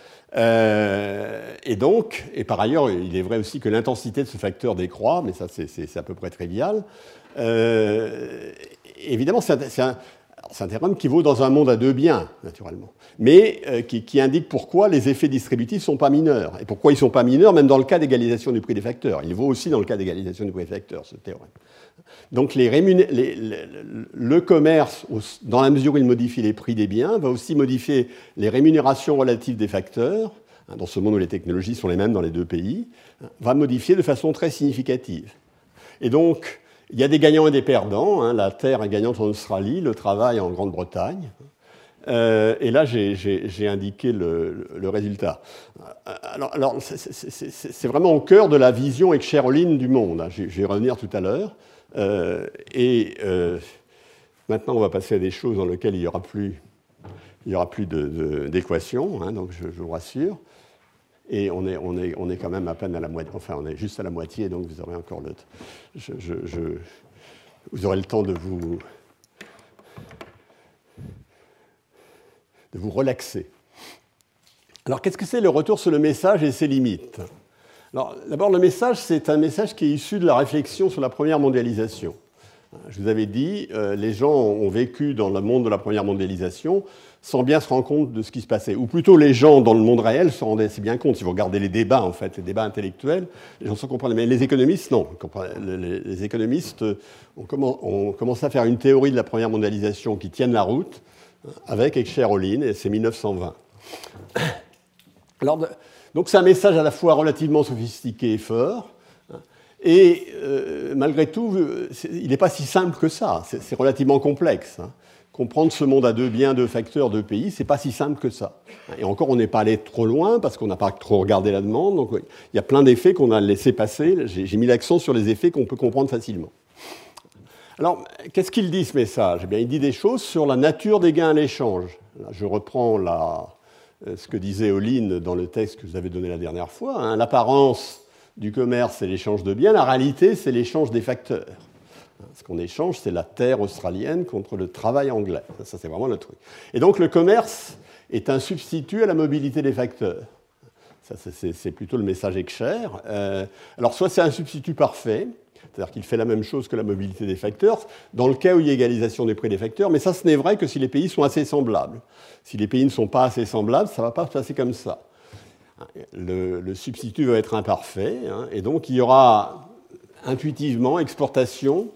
Et par ailleurs, il est vrai aussi que l'intensité de ce facteur décroît, mais ça c'est à peu près trivial. Évidemment, c'est un théorème qui vaut dans un monde à deux biens, naturellement, mais qui indique pourquoi les effets distributifs ne sont pas mineurs. Et pourquoi ils ne sont pas mineurs, même dans le cas d'égalisation du prix des facteurs. Il vaut aussi dans le cas d'égalisation du prix des facteurs, ce théorème. Donc le commerce, dans la mesure où il modifie les prix des biens, va aussi modifier les rémunérations relatives des facteurs, dans ce monde où les technologies sont les mêmes dans les deux pays, va modifier de façon très significative. Et donc, il y a des gagnants et des perdants. La terre est gagnante en Australie, le travail en Grande-Bretagne. Et là, j'ai indiqué le résultat. Alors c'est vraiment au cœur de la vision Excher-Ohlin du monde. Je vais y revenir tout à l'heure. Maintenant, on va passer à des choses dans lesquelles il n'y aura plus d'équations, donc je vous rassure. Et on est quand même à peine à la moitié, enfin on est juste à la moitié, donc vous aurez encore vous aurez le temps de vous relaxer. Alors qu'est-ce que c'est le retour sur le message et ses limites? Alors d'abord, le message, c'est un message qui est issu de la réflexion sur la première mondialisation. Je vous avais dit, les gens ont vécu dans le monde de la première mondialisation sans bien se rendre compte de ce qui se passait. Ou plutôt, les gens dans le monde réel se rendaient assez bien compte. Si vous regardez les débats, en fait, les débats intellectuels, les gens s'en comprennent. Mais les économistes, non. Les économistes ont commencé à faire une théorie de la première mondialisation qui tienne la route avec Excher-Ohlin, et c'est 1920. Alors, donc c'est un message à la fois relativement sophistiqué et fort. Et malgré tout, il n'est pas si simple que ça. C'est relativement complexe. Comprendre ce monde à deux biens, deux facteurs, deux pays, c'est pas si simple que ça. Et encore, on n'est pas allé trop loin parce qu'on n'a pas trop regardé la demande. Donc, il y a plein d'effets qu'on a laissé passer. J'ai mis l'accent sur les effets qu'on peut comprendre facilement. Alors, qu'est-ce qu'il dit, ce message? Eh bien, il dit des choses sur la nature des gains à l'échange. Je reprends ce que disait Ohlin dans le texte que je vous avais donné la dernière fois. L'apparence du commerce, c'est l'échange de biens. La réalité, c'est l'échange des facteurs. Ce qu'on échange, c'est la terre australienne contre le travail anglais. Ça, c'est vraiment le truc. Et donc, le commerce est un substitut à la mobilité des facteurs. Ça, c'est plutôt le message Escher. Alors, soit c'est un substitut parfait, c'est-à-dire qu'il fait la même chose que la mobilité des facteurs, dans le cas où il y a égalisation des prix des facteurs, mais ça, ce n'est vrai que si les pays sont assez semblables. Si les pays ne sont pas assez semblables, ça ne va pas se passer comme ça. Le substitut va être imparfait, hein, et donc il y aura intuitivement exportation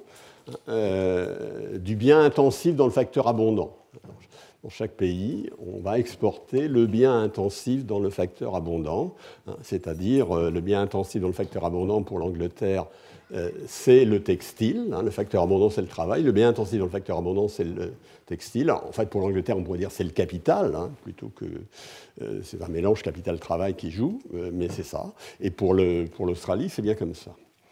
du bien intensif dans le facteur abondant. Dans chaque pays, on va exporter le bien intensif dans le facteur abondant, hein, c'est-à-dire le bien intensif dans le facteur abondant pour l'Angleterre, c'est le textile, hein, le facteur abondant c'est le travail, le bien intensif dans le facteur abondant c'est le textile. En fait, pour l'Angleterre, on pourrait dire c'est le capital, hein, plutôt que c'est un mélange capital-travail qui joue, mais c'est ça. Et pour l'Australie, c'est bien comme ça.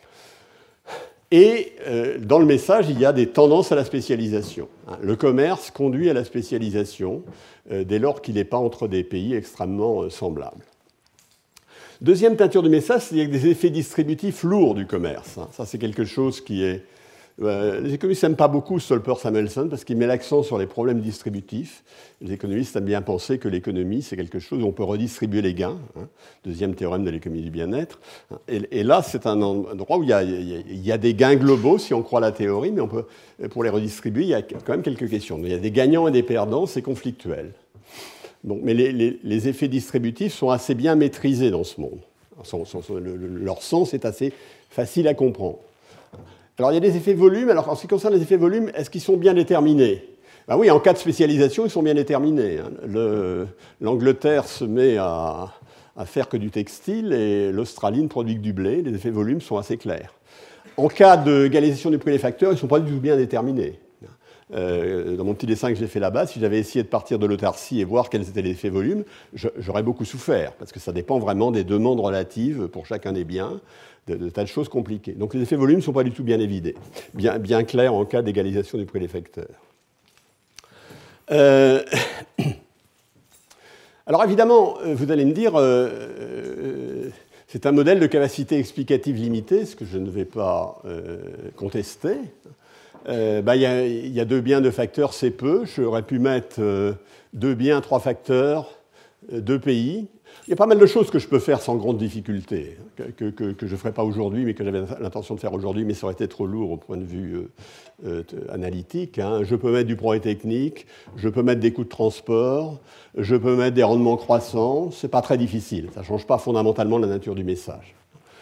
Et dans le message, il y a des tendances à la spécialisation. Le commerce conduit à la spécialisation dès lors qu'il n'est pas entre des pays extrêmement semblables. Deuxième teinture du message, c'est qu'il y a des effets distributifs lourds du commerce. Ça, c'est quelque chose qui est... les économistes n'aiment pas beaucoup Stolper-Samuelson parce qu'il met l'accent sur les problèmes distributifs. Les économistes aiment bien penser que l'économie, c'est quelque chose où on peut redistribuer les gains. Hein. Deuxième théorème de l'économie du bien-être. Et là, c'est un endroit où il y a des gains globaux, si on croit la théorie, mais on peut, pour les redistribuer, il y a quand même quelques questions. Il y a des gagnants et des perdants, c'est conflictuel. Bon, mais les effets distributifs sont assez bien maîtrisés dans ce monde. Leur sens est assez facile à comprendre. Alors, il y a des effets volume. Alors, en ce qui concerne les effets volume, est-ce qu'ils sont bien déterminés? Ben oui, en cas de spécialisation, ils sont bien déterminés. Hein. L'Angleterre se met à faire que du textile et l'Australie ne produit que du blé. Les effets volume sont assez clairs. En cas d'égalisation du prix des facteurs, ils ne sont pas du tout bien déterminés. Dans mon petit dessin que j'ai fait là-bas, si j'avais essayé de partir de l'autarcie et voir quels étaient les effets volume, j'aurais beaucoup souffert, parce que ça dépend vraiment des demandes relatives pour chacun des biens, de tas de choses compliquées. Donc les effets volume ne sont pas du tout bien évidés, bien clairs en cas d'égalisation du prix des facteurs. Alors évidemment, vous allez me dire, c'est un modèle de capacité explicative limitée, ce que je ne vais pas contester. Il y a deux biens, deux facteurs, c'est peu. J'aurais pu mettre deux biens, trois facteurs, deux pays. Il y a pas mal de choses que je peux faire sans grande difficulté, que je ne ferai pas aujourd'hui, mais que j'avais l'intention de faire aujourd'hui, mais ça aurait été trop lourd au point de vue analytique. Hein. Je peux mettre du progrès technique, je peux mettre des coûts de transport, je peux mettre des rendements croissants. Ce n'est pas très difficile. Ça ne change pas fondamentalement la nature du message.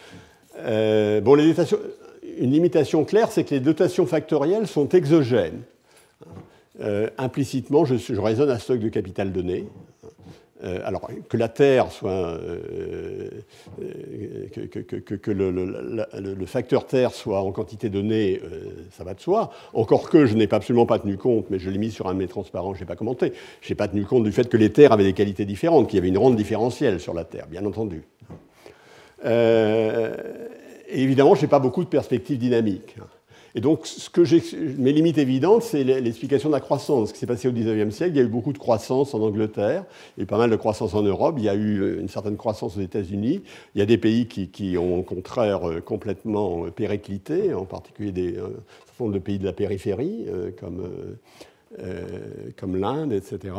Une limitation claire, c'est que les dotations factorielles sont exogènes. Implicitement, je raisonne à stock de capital donné. Alors, que la terre soit... que le facteur terre soit en quantité donnée, ça va de soi. Encore que je n'ai absolument pas tenu compte, mais je l'ai mis sur un de mes transparents, je n'ai pas commenté. Je n'ai pas tenu compte du fait que les terres avaient des qualités différentes, qu'il y avait une rente différentielle sur la terre, bien entendu. Et évidemment, je n'ai pas beaucoup de perspectives dynamiques. Et donc, mes limites évidentes, c'est l'explication de la croissance. Ce qui s'est passé au XIXe siècle, il y a eu beaucoup de croissance en Angleterre, il y a eu pas mal de croissance en Europe, il y a eu une certaine croissance aux États-Unis. Il y a des pays qui ont au contraire complètement périclité, en particulier un certain nombre de pays de la périphérie, comme l'Inde, etc.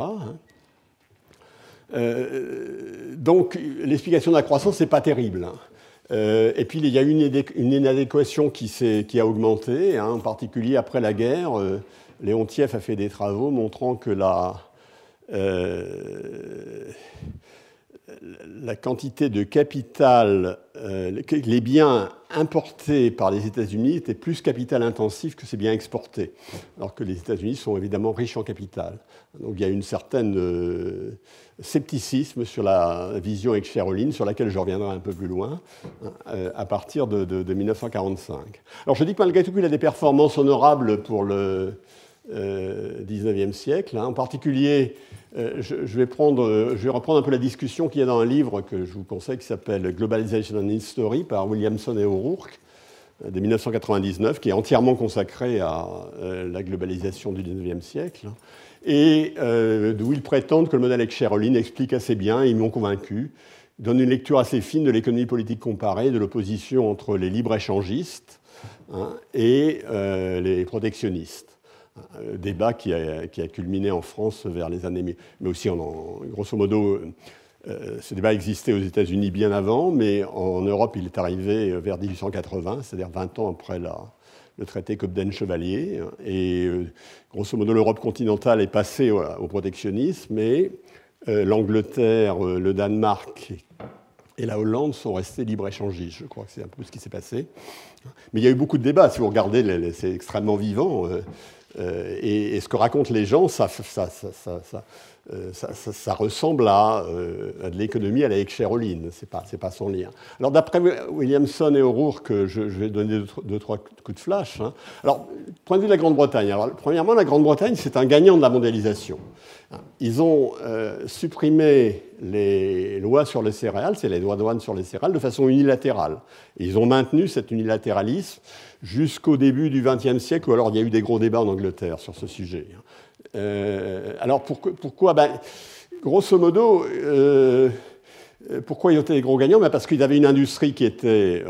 Donc, l'explication de la croissance, ce n'est pas terrible. Et puis, il y a eu une inadéquation qui a augmenté, hein, en particulier après la guerre. Léon Tief a fait des travaux montrant que la quantité de capital, les biens importés par les États-Unis étaient plus capital intensifs que ces biens exportés, alors que les États-Unis sont évidemment riches en capital. Donc il y a une certaine scepticisme sur la vision Escher-Ohlin, sur laquelle je reviendrai un peu plus loin, à partir de 1945. Alors je dis que malgré tout, il a des performances honorables pour le XIXe siècle. Hein. En particulier, je vais reprendre un peu la discussion qu'il y a dans un livre que je vous conseille qui s'appelle Globalization and History par Williamson et O'Rourke de 1999, qui est entièrement consacré à la globalisation du XIXe siècle, et d'où ils prétendent que le modèle Escher-Ohlin explique assez bien, et ils m'ont convaincu, donne une lecture assez fine de l'économie politique comparée, de l'opposition entre les libre-échangistes et les protectionnistes. Débat qui a culminé en France vers les années... Mais aussi, grosso modo, ce débat existait aux États-Unis bien avant, mais en Europe, il est arrivé vers 1880, c'est-à-dire 20 ans après le traité Cobden-Chevalier. Et grosso modo, l'Europe continentale est passée au protectionnisme, mais l'Angleterre, le Danemark et la Hollande sont restés libre-échangistes. Je crois que c'est un peu ce qui s'est passé. Mais il y a eu beaucoup de débats. Si vous regardez, c'est extrêmement vivant. Et ce que racontent les gens, ça ressemble à de l'économie à la Heckscher-Ohlin. C'est pas sans lien. Alors, d'après Williamson et O'Rourke, je vais donner deux, trois coups de flash. Alors, point de vue de la Grande-Bretagne. Alors, premièrement, la Grande-Bretagne, c'est un gagnant de la mondialisation. Ils ont supprimé les lois sur les céréales, c'est les lois de douane sur les céréales, de façon unilatérale. Et ils ont maintenu cet unilatéralisme jusqu'au début du XXe siècle, où alors il y a eu des gros débats en Angleterre sur ce sujet. Alors pourquoi grosso modo, pourquoi ils ont été des gros gagnants? Parce qu'ils avaient une industrie qui était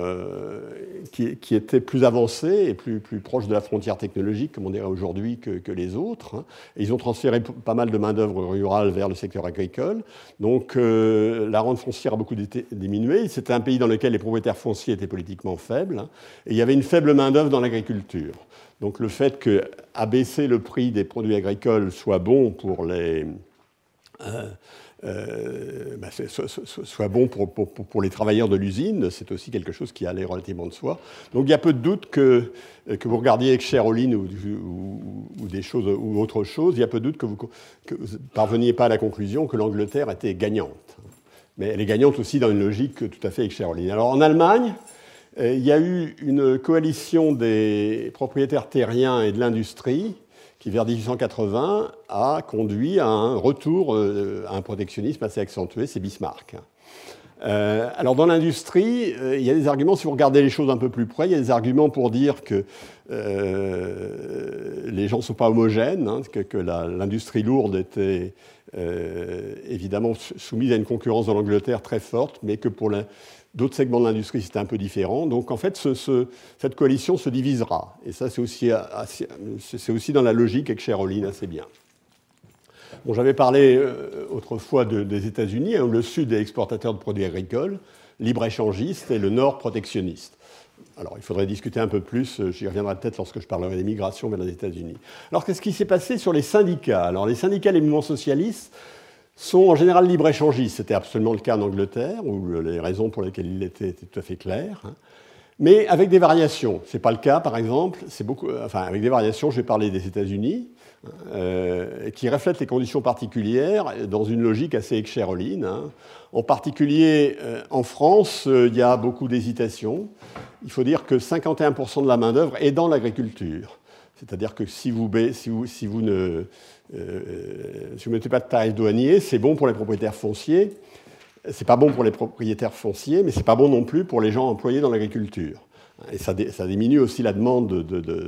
plus avancée et plus proche de la frontière technologique, comme on dirait aujourd'hui, que les autres. Et ils ont transféré pas mal de main-d'œuvre rurale vers le secteur agricole. Donc la rente foncière a beaucoup diminué. C'était un pays dans lequel les propriétaires fonciers étaient politiquement faibles. Et il y avait une faible main-d'œuvre dans l'agriculture. Donc le fait qu'abaisser le prix des produits agricoles soit bon pour les... soit bon pour les travailleurs de l'usine, c'est aussi quelque chose qui allait relativement de soi. Donc il y a peu de doute que vous regardiez Heckscher-Ohlin ou des choses ou autre chose, il y a peu de doute que vous parveniez pas à la conclusion que l'Angleterre était gagnante. Mais elle est gagnante aussi dans une logique tout à fait Heckscher-Ohlin. Alors en Allemagne, il y a eu une coalition des propriétaires terriens et de l'industrie qui, vers 1880, a conduit à un retour à un protectionnisme assez accentué, c'est Bismarck. Alors, dans l'industrie, il y a des arguments, si vous regardez les choses un peu plus près, il y a des arguments pour dire que les gens ne sont pas homogènes, que l'industrie lourde était évidemment soumise à une concurrence dans l'Angleterre très forte, mais que pour d'autres segments de l'industrie, c'était un peu différent. Donc, en fait, cette coalition se divisera. Et ça, c'est aussi dans la logique Heckscher-Ohlin assez bien. Bon, j'avais parlé autrefois des États-Unis, où le Sud est exportateur de produits agricoles, libre-échangiste, et le Nord protectionniste. Alors, il faudrait discuter un peu plus, j'y reviendrai peut-être lorsque je parlerai des migrations vers les États-Unis. Alors, qu'est-ce qui s'est passé sur les syndicats? Alors, les syndicats et les mouvements socialistes sont en général libre-échangistes. C'était absolument le cas en Angleterre, où les raisons pour lesquelles il l'était étaient tout à fait claires. Mais avec des variations. Ce n'est pas le cas, par exemple, avec des variations, je vais parler des États-Unis, qui reflètent les conditions particulières dans une logique assez Heckscher-Ohlin. En particulier, en France, il y a beaucoup d'hésitations. Il faut dire que 51% de la main-d'œuvre est dans l'agriculture. C'est-à-dire que si vous ne mettez pas de tarifs douaniers, c'est bon pour les propriétaires fonciers. C'est pas bon pour les propriétaires fonciers, mais c'est pas bon non plus pour les gens employés dans l'agriculture. Et ça diminue aussi la demande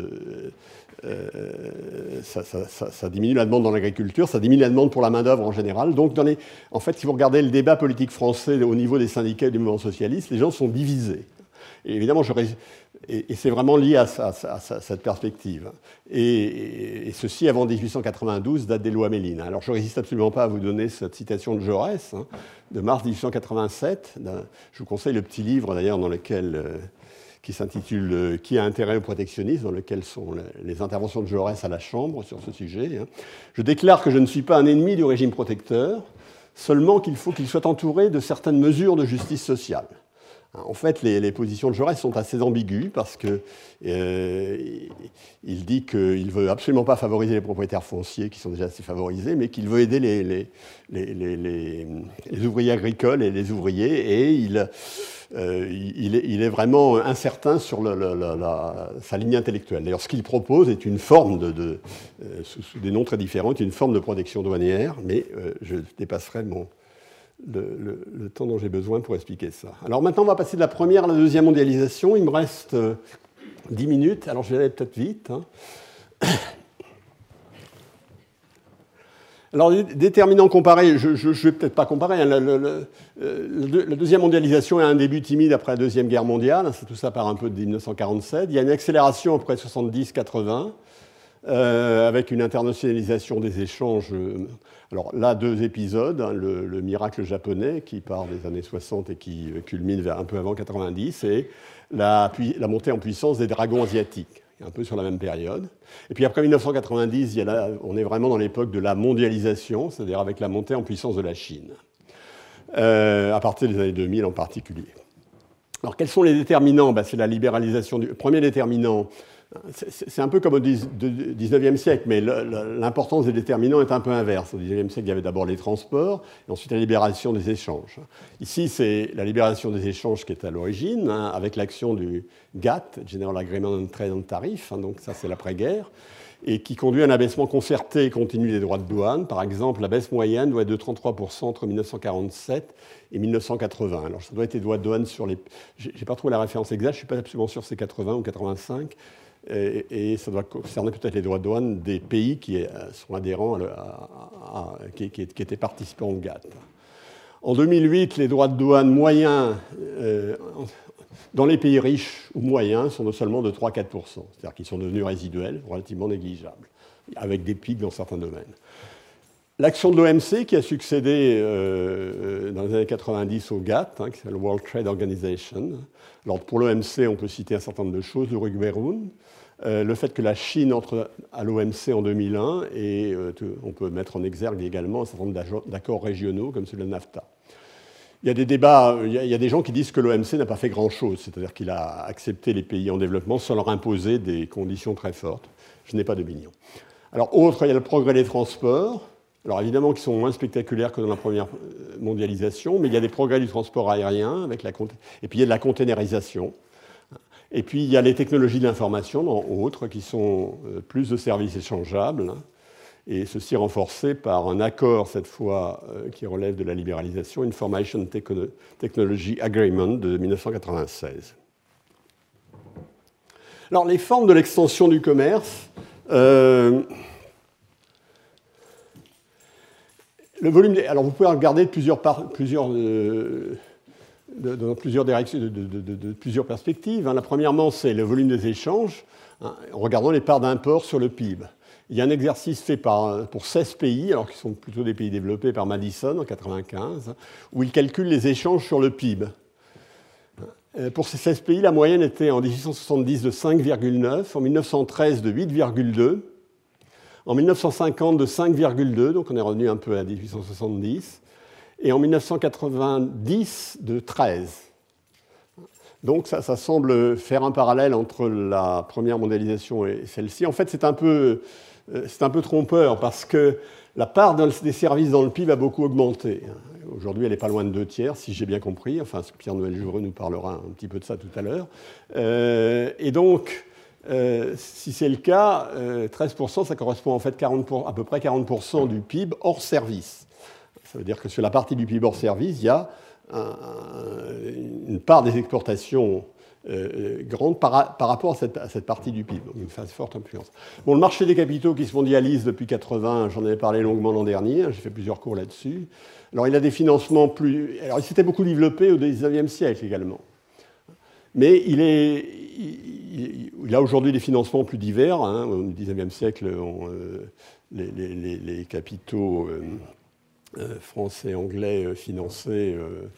ça diminue la demande dans l'agriculture, ça diminue la demande pour la main-d'œuvre en général. Donc, en fait, si vous regardez le débat politique français au niveau des syndicats et du mouvement socialiste, les gens sont divisés. Et évidemment, et c'est vraiment lié à cette perspective. Et ceci, avant 1892, date des lois Méline. Alors, je ne résiste absolument pas à vous donner cette citation de Jaurès, de mars 1887. Je vous conseille le petit livre, d'ailleurs, qui s'intitule « Qui a intérêt au protectionnisme ?», dans lequel sont les interventions de Jaurès à la Chambre sur ce sujet. Je déclare que je ne suis pas un ennemi du régime protecteur, seulement qu'il faut qu'il soit entouré de certaines mesures de justice sociale. En fait, les positions de Jaurès sont assez ambiguës parce qu'il dit qu'il ne veut absolument pas favoriser les propriétaires fonciers qui sont déjà assez favorisés, mais qu'il veut aider les ouvriers agricoles et les ouvriers, et il est vraiment incertain sur sa ligne intellectuelle. D'ailleurs, ce qu'il propose est une forme sous des noms très différents, une forme de protection douanière, mais je dépasserai le temps dont j'ai besoin pour expliquer ça. Alors maintenant, on va passer de la première à la deuxième mondialisation. Il me reste 10 minutes, alors je vais aller peut-être vite. Alors, les déterminants comparés, je ne vais peut-être pas comparer. Hein, la deuxième mondialisation a un début timide après la Deuxième Guerre mondiale. Tout ça part un peu de 1947. Il y a une accélération après 70-80, avec une internationalisation des échanges. Alors là, 2 épisodes. Hein, le miracle japonais, qui part des années 60 et qui culmine vers un peu avant 90, et la montée en puissance des dragons asiatiques, un peu sur la même période. Et puis après 1990, on est vraiment dans l'époque de la mondialisation, c'est-à-dire avec la montée en puissance de la Chine, à partir des années 2000 en particulier. Alors quels sont les déterminants? C'est la libéralisation du... Premier déterminant, c'est un peu comme au 19e siècle, mais l'importance des déterminants est un peu inverse. Au 19e siècle, il y avait d'abord les transports, et ensuite la libération des échanges. Ici, c'est la libération des échanges qui est à l'origine, hein, avec l'action du GATT, General Agreement on Trade and Tariff, hein, donc ça c'est l'après-guerre, et qui conduit à un abaissement concerté et continu des droits de douane. Par exemple, la baisse moyenne doit être de 33% entre 1947 et 1980. Alors ça doit être les droits de douane sur les... J'ai pas trouvé la référence exacte, je suis pas absolument sûr si c'est 80 ou 85. Et ça doit concerner peut-être les droits de douane des pays qui sont adhérents, qui étaient participants au GATT. En 2008, les droits de douane moyens dans les pays riches ou moyens sont seulement de 3-4%. C'est-à-dire qu'ils sont devenus résiduels, relativement négligeables, avec des pics dans certains domaines. L'action de l'OMC, qui a succédé dans les années 90 au GATT, hein, qui est le World Trade Organization. Alors pour l'OMC, on peut citer un certain nombre de choses, le Uruguay-Rune, le fait que la Chine entre à l'OMC en 2001, et on peut mettre en exergue également un certain nombre d'accords régionaux, comme celui de la NAFTA. Il y a des débats, il y a des gens qui disent que l'OMC n'a pas fait grand-chose, c'est-à-dire qu'il a accepté les pays en développement sans leur imposer des conditions très fortes. Je n'ai pas d'opinion. Alors, autre, il y a le progrès des transports. Alors évidemment, qui sont moins spectaculaires que dans la première mondialisation, mais il y a des progrès du transport aérien, et puis il y a de la containerisation. Et puis il y a les technologies de l'information, autres, qui sont plus de services échangeables, et ceci renforcé par un accord, cette fois, qui relève de la libéralisation, Information Technology Agreement de 1996. Alors les formes de l'extension du commerce... Le volume, alors vous pouvez regarder dans plusieurs directions, de plusieurs perspectives. La premièrement, c'est le volume des échanges, hein, en regardant les parts d'import sur le PIB. Il y a un exercice fait pour 16 pays, alors qui sont plutôt des pays développés, par Madison en 1995, où il calcule les échanges sur le PIB. Pour ces 16 pays, la moyenne était en 1870 de 5,9, en 1913 de 8,2, en 1950 de 5,2, donc on est revenu un peu à 1870, et en 1990 de 13. Donc ça semble faire un parallèle entre la première mondialisation et celle-ci. En fait, c'est un peu trompeur, parce que la part des services dans le PIB a beaucoup augmenté. Aujourd'hui, elle n'est pas loin de 2/3, si j'ai bien compris. Enfin, Pierre-Noël Joureux nous parlera un petit peu de ça tout à l'heure. Et donc... si c'est le cas, 13%, ça correspond en fait à peu près 40% du PIB hors service. Ça veut dire que sur la partie du PIB hors service, il y a une part des exportations grande par rapport à cette partie du PIB, donc une phase forte influence. Bon, le marché des capitaux qui se mondialise depuis 80, j'en avais parlé longuement l'an dernier, j'ai fait plusieurs cours là-dessus. Alors il a des financements plus... Alors il s'était beaucoup développé au XIXe siècle également. Mais il a aujourd'hui des financements plus divers. Hein. Au XIXe siècle, les capitaux français et anglais finançaient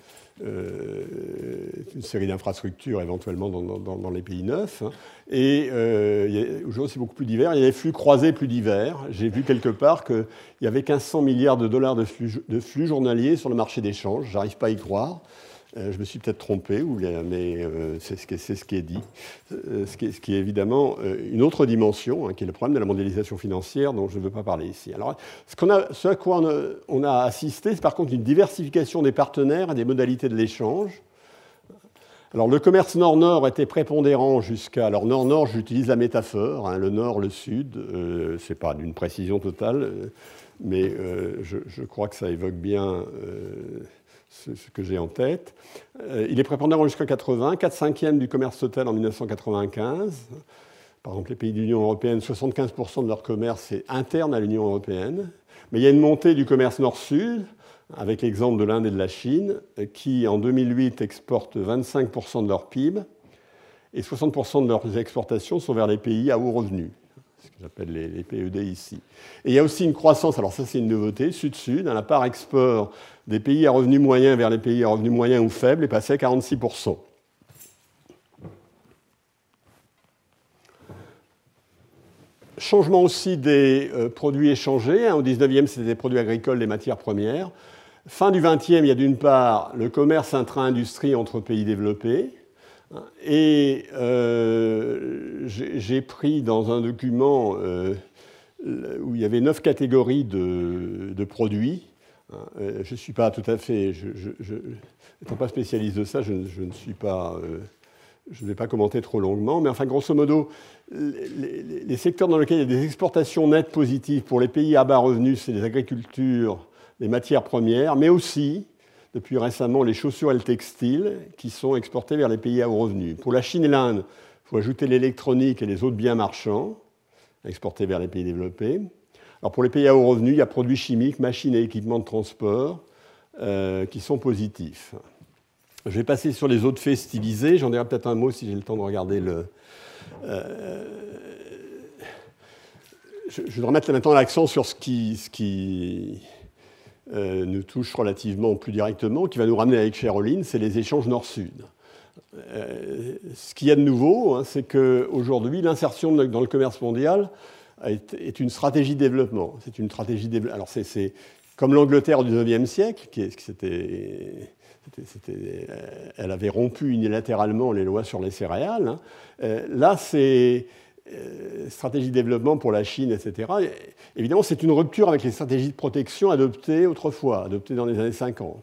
une série d'infrastructures éventuellement dans les pays neufs. Hein. Et aujourd'hui, c'est beaucoup plus divers. Il y a des flux croisés plus divers. J'ai vu quelque part qu'il y avait 1500 milliards de dollars de flux journaliers sur le marché d'échange. Je n'arrive pas à y croire. Je me suis peut-être trompé, mais c'est ce qui est dit. Ce qui est évidemment une autre dimension, hein, qui est le problème de la mondialisation financière, dont je ne veux pas parler ici. Alors, ce à quoi on a assisté, c'est par contre une diversification des partenaires et des modalités de l'échange. Alors, le commerce nord-nord était prépondérant jusqu'à... Alors, nord-nord, j'utilise la métaphore, hein, le nord, le sud, ce n'est pas d'une précision totale, mais je crois que ça évoque bien... ce que j'ai en tête. Il est prépondérant jusqu'à 80, 4/5 du commerce total en 1995, Par exemple, les pays de l'Union européenne, 75% de leur commerce est interne à l'Union européenne. Mais il y a une montée du commerce nord-sud, avec l'exemple de l'Inde et de la Chine, qui en 2008 exportent 25% de leur PIB, et 60% de leurs exportations sont vers les pays à haut revenu, ce que j'appelle les PED ici. Et il y a aussi une croissance, alors ça c'est une nouveauté, sud-sud, la part export des pays à revenus moyens vers les pays à revenus moyens ou faibles est passée à 46%. Changement aussi des produits échangés. Au 19e, c'était des produits agricoles, des matières premières. Fin du 20e, il y a d'une part le commerce intra-industrie entre pays développés. Et j'ai pris dans un document où il y avait 9 catégories de produits. Je ne suis pas tout à fait... N'étant pas spécialiste de ça, je ne suis pas... Je ne vais pas commenter trop longuement, mais enfin, grosso modo, les secteurs dans lesquels il y a des exportations nettes positives pour les pays à bas revenus, c'est les agricultures, les matières premières, mais aussi, depuis récemment, les chaussures et le textile, qui sont exportés vers les pays à haut revenu. Pour la Chine et l'Inde, il faut ajouter l'électronique et les autres biens marchands, exportés vers les pays développés. Alors pour les pays à haut revenu, il y a produits chimiques, machines et équipements de transport qui sont positifs. Je vais passer sur les autres faits stylisés. J'en dirai peut-être un mot si j'ai le temps de regarder le... Je voudrais mettre maintenant l'accent sur ce qui nous touche relativement plus directement, qui va nous ramener avec Cheryl, c'est les échanges nord-sud. Ce qu'il y a de nouveau, hein, c'est qu'aujourd'hui, l'insertion dans le commerce mondial est une stratégie de développement. C'est une stratégie de... Alors c'est comme l'Angleterre au XIXe siècle, elle avait rompu unilatéralement les lois sur les céréales. Là, c'est stratégie de développement pour la Chine, etc. Évidemment, c'est une rupture avec les stratégies de protection adoptées autrefois, adoptées dans les années 50.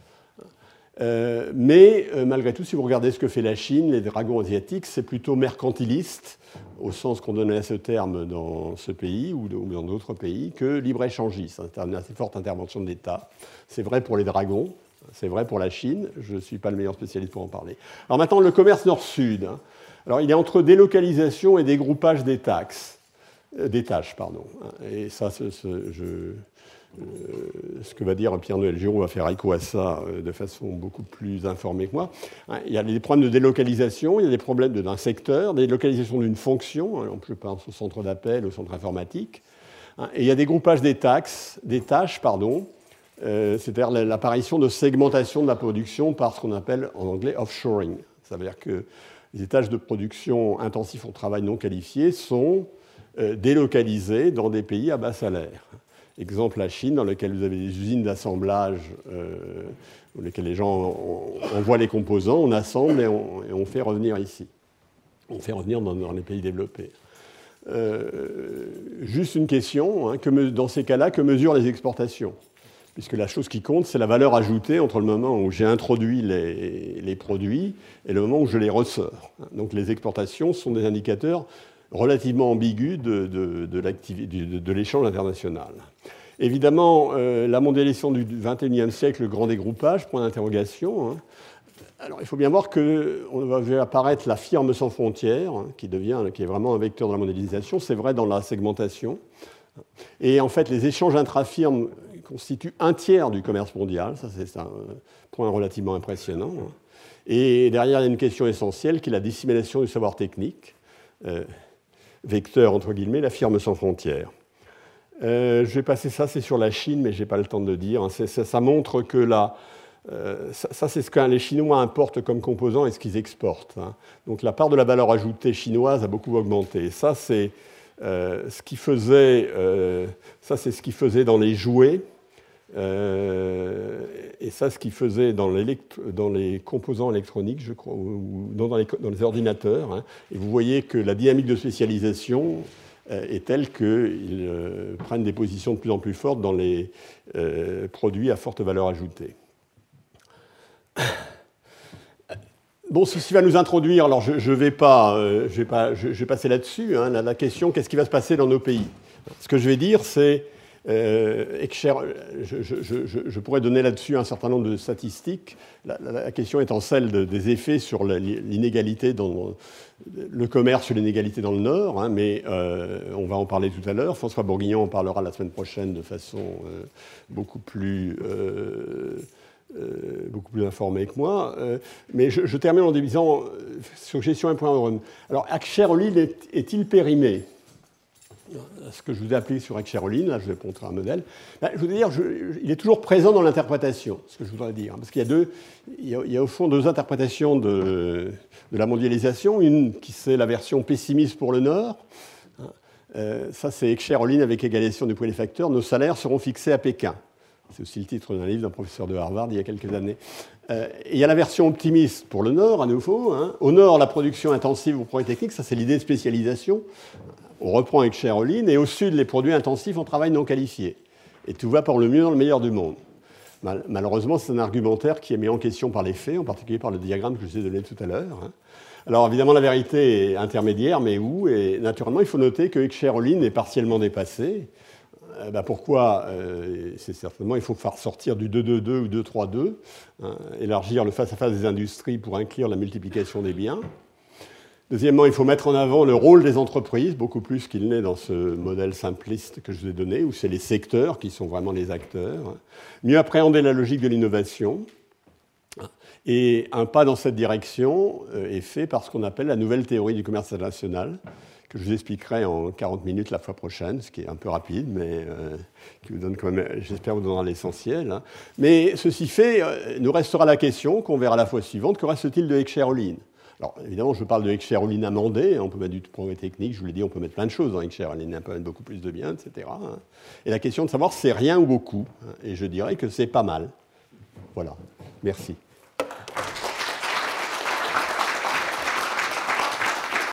Mais malgré tout, si vous regardez ce que fait la Chine, les dragons asiatiques, c'est plutôt mercantiliste, au sens qu'on donnait à ce terme dans ce pays ou dans d'autres pays, que libre-échangiste. C'est une assez forte intervention de l'État. C'est vrai pour les dragons. C'est vrai pour la Chine, je ne suis pas le meilleur spécialiste pour en parler. Alors maintenant, le commerce nord-sud. Alors il est entre délocalisation et dégroupage des tâches. Et ça, ce que va dire Pierre-Noël Giraud va faire écho à ça de façon beaucoup plus informée que moi. Il y a des problèmes de délocalisation, il y a des problèmes d'un secteur, des délocalisations d'une fonction, je pense au centre d'appel, au centre informatique. Et il y a des groupages des tâches, c'est-à-dire l'apparition de segmentation de la production par ce qu'on appelle en anglais offshoring. Ça veut dire que les tâches de production intensives en travail non qualifié sont délocalisées dans des pays à bas salaire. Exemple, la Chine, dans lequel vous avez des usines d'assemblage dans lesquelles les gens envoient les composants, on assemble et on fait revenir ici. On fait revenir dans les pays développés. Juste une question, hein, dans ces cas-là, que mesurent les exportations ? Puisque la chose qui compte, c'est la valeur ajoutée entre le moment où j'ai introduit les produits et le moment où je les ressors. Donc les exportations sont des indicateurs relativement ambigus de l'échange international. Évidemment, la mondialisation du XXIe siècle, le grand dégroupage, point d'interrogation. Hein. Alors il faut bien voir qu'on va voir apparaître la firme sans frontières, hein, qui est vraiment un vecteur de la mondialisation. C'est vrai dans la segmentation. Et en fait, les échanges intra-firmes constituent un tiers du commerce mondial. Ça, c'est un point relativement impressionnant. Et derrière, il y a une question essentielle qui est la dissémination du savoir technique. Vecteur, entre guillemets, la firme sans frontières. Je vais passer ça, c'est sur la Chine, mais je n'ai pas le temps de le dire. Ça montre que ça, c'est ce que les Chinois importent comme composants et ce qu'ils exportent. Hein. Donc la part de la valeur ajoutée chinoise a beaucoup augmenté. Ça, c'est ce qui faisait, c'est ce qui faisait dans les jouets, et ça, ce qui faisait dans les composants électroniques, je crois, ou dans les ordinateurs. Hein. Et vous voyez que la dynamique de spécialisation est telle qu'ils prennent des positions de plus en plus fortes dans les produits à forte valeur ajoutée. Bon, ceci va nous introduire, alors je vais passer là-dessus, hein, la question, qu'est-ce qui va se passer dans nos pays ? Ce que je vais dire, c'est Je pourrais donner là-dessus un certain nombre de statistiques. La question étant celle des effets sur l'inégalité dans le commerce, sur l'inégalité dans le Nord, hein, mais on va en parler tout à l'heure. François Bourguignon en parlera la semaine prochaine de façon beaucoup plus informé que moi. Mais je termine en disant sur gestion 1.1. Alors, Aksheroline est-il périmé? Ce que je vous ai appelé sur Aksheroline, là je vais montrer un modèle. Ben, je voudrais dire, il est toujours présent dans l'interprétation, ce que je voudrais dire. Parce qu'il y a au fond deux interprétations de la mondialisation. Une qui c'est la version pessimiste pour le Nord. Ça c'est Aksheroline avec égalisation du poids des facteurs. Nos salaires seront fixés à Pékin. C'est aussi le titre d'un livre d'un professeur de Harvard il y a quelques années. Et il y a la version optimiste pour le Nord, à nouveau. Hein. Au Nord, la production intensive aux progrès techniques, ça c'est l'idée de spécialisation. On reprend avec Aksheroline, et au Sud, les produits intensifs en travail non qualifié. Et tout va pour le mieux dans le meilleur du monde. Malheureusement, c'est un argumentaire qui est mis en question par les faits, en particulier par le diagramme que je vous ai donné tout à l'heure. Hein. Alors évidemment, la vérité est intermédiaire, mais où? Et naturellement, il faut noter que Aksheroline est partiellement dépassé. Pourquoi? C'est certainement, il faut faire sortir du 2-2-2 ou 2-3-2, hein, élargir le face-à-face des industries pour inclure la multiplication des biens. Deuxièmement, il faut mettre en avant le rôle des entreprises, beaucoup plus qu'il n'est dans ce modèle simpliste que je vous ai donné, où c'est les secteurs qui sont vraiment les acteurs. Mieux appréhender la logique de l'innovation. Et un pas dans cette direction est fait par ce qu'on appelle la nouvelle théorie du commerce international, que je vous expliquerai en 40 minutes la fois prochaine, ce qui est un peu rapide, mais qui vous donne quand même, j'espère, vous donnera l'essentiel. Hein. Mais ceci fait, nous restera la question, qu'on verra la fois suivante, que reste-t-il de Aksheroline? Alors, évidemment, je parle de Aksheroline amendée, on peut mettre du progrès technique, je vous l'ai dit, on peut mettre plein de choses dans Aksheroline, on peut mettre beaucoup plus de biens, etc. Hein. Et la question de savoir, c'est rien ou beaucoup, hein, et je dirais que c'est pas mal. Voilà, merci.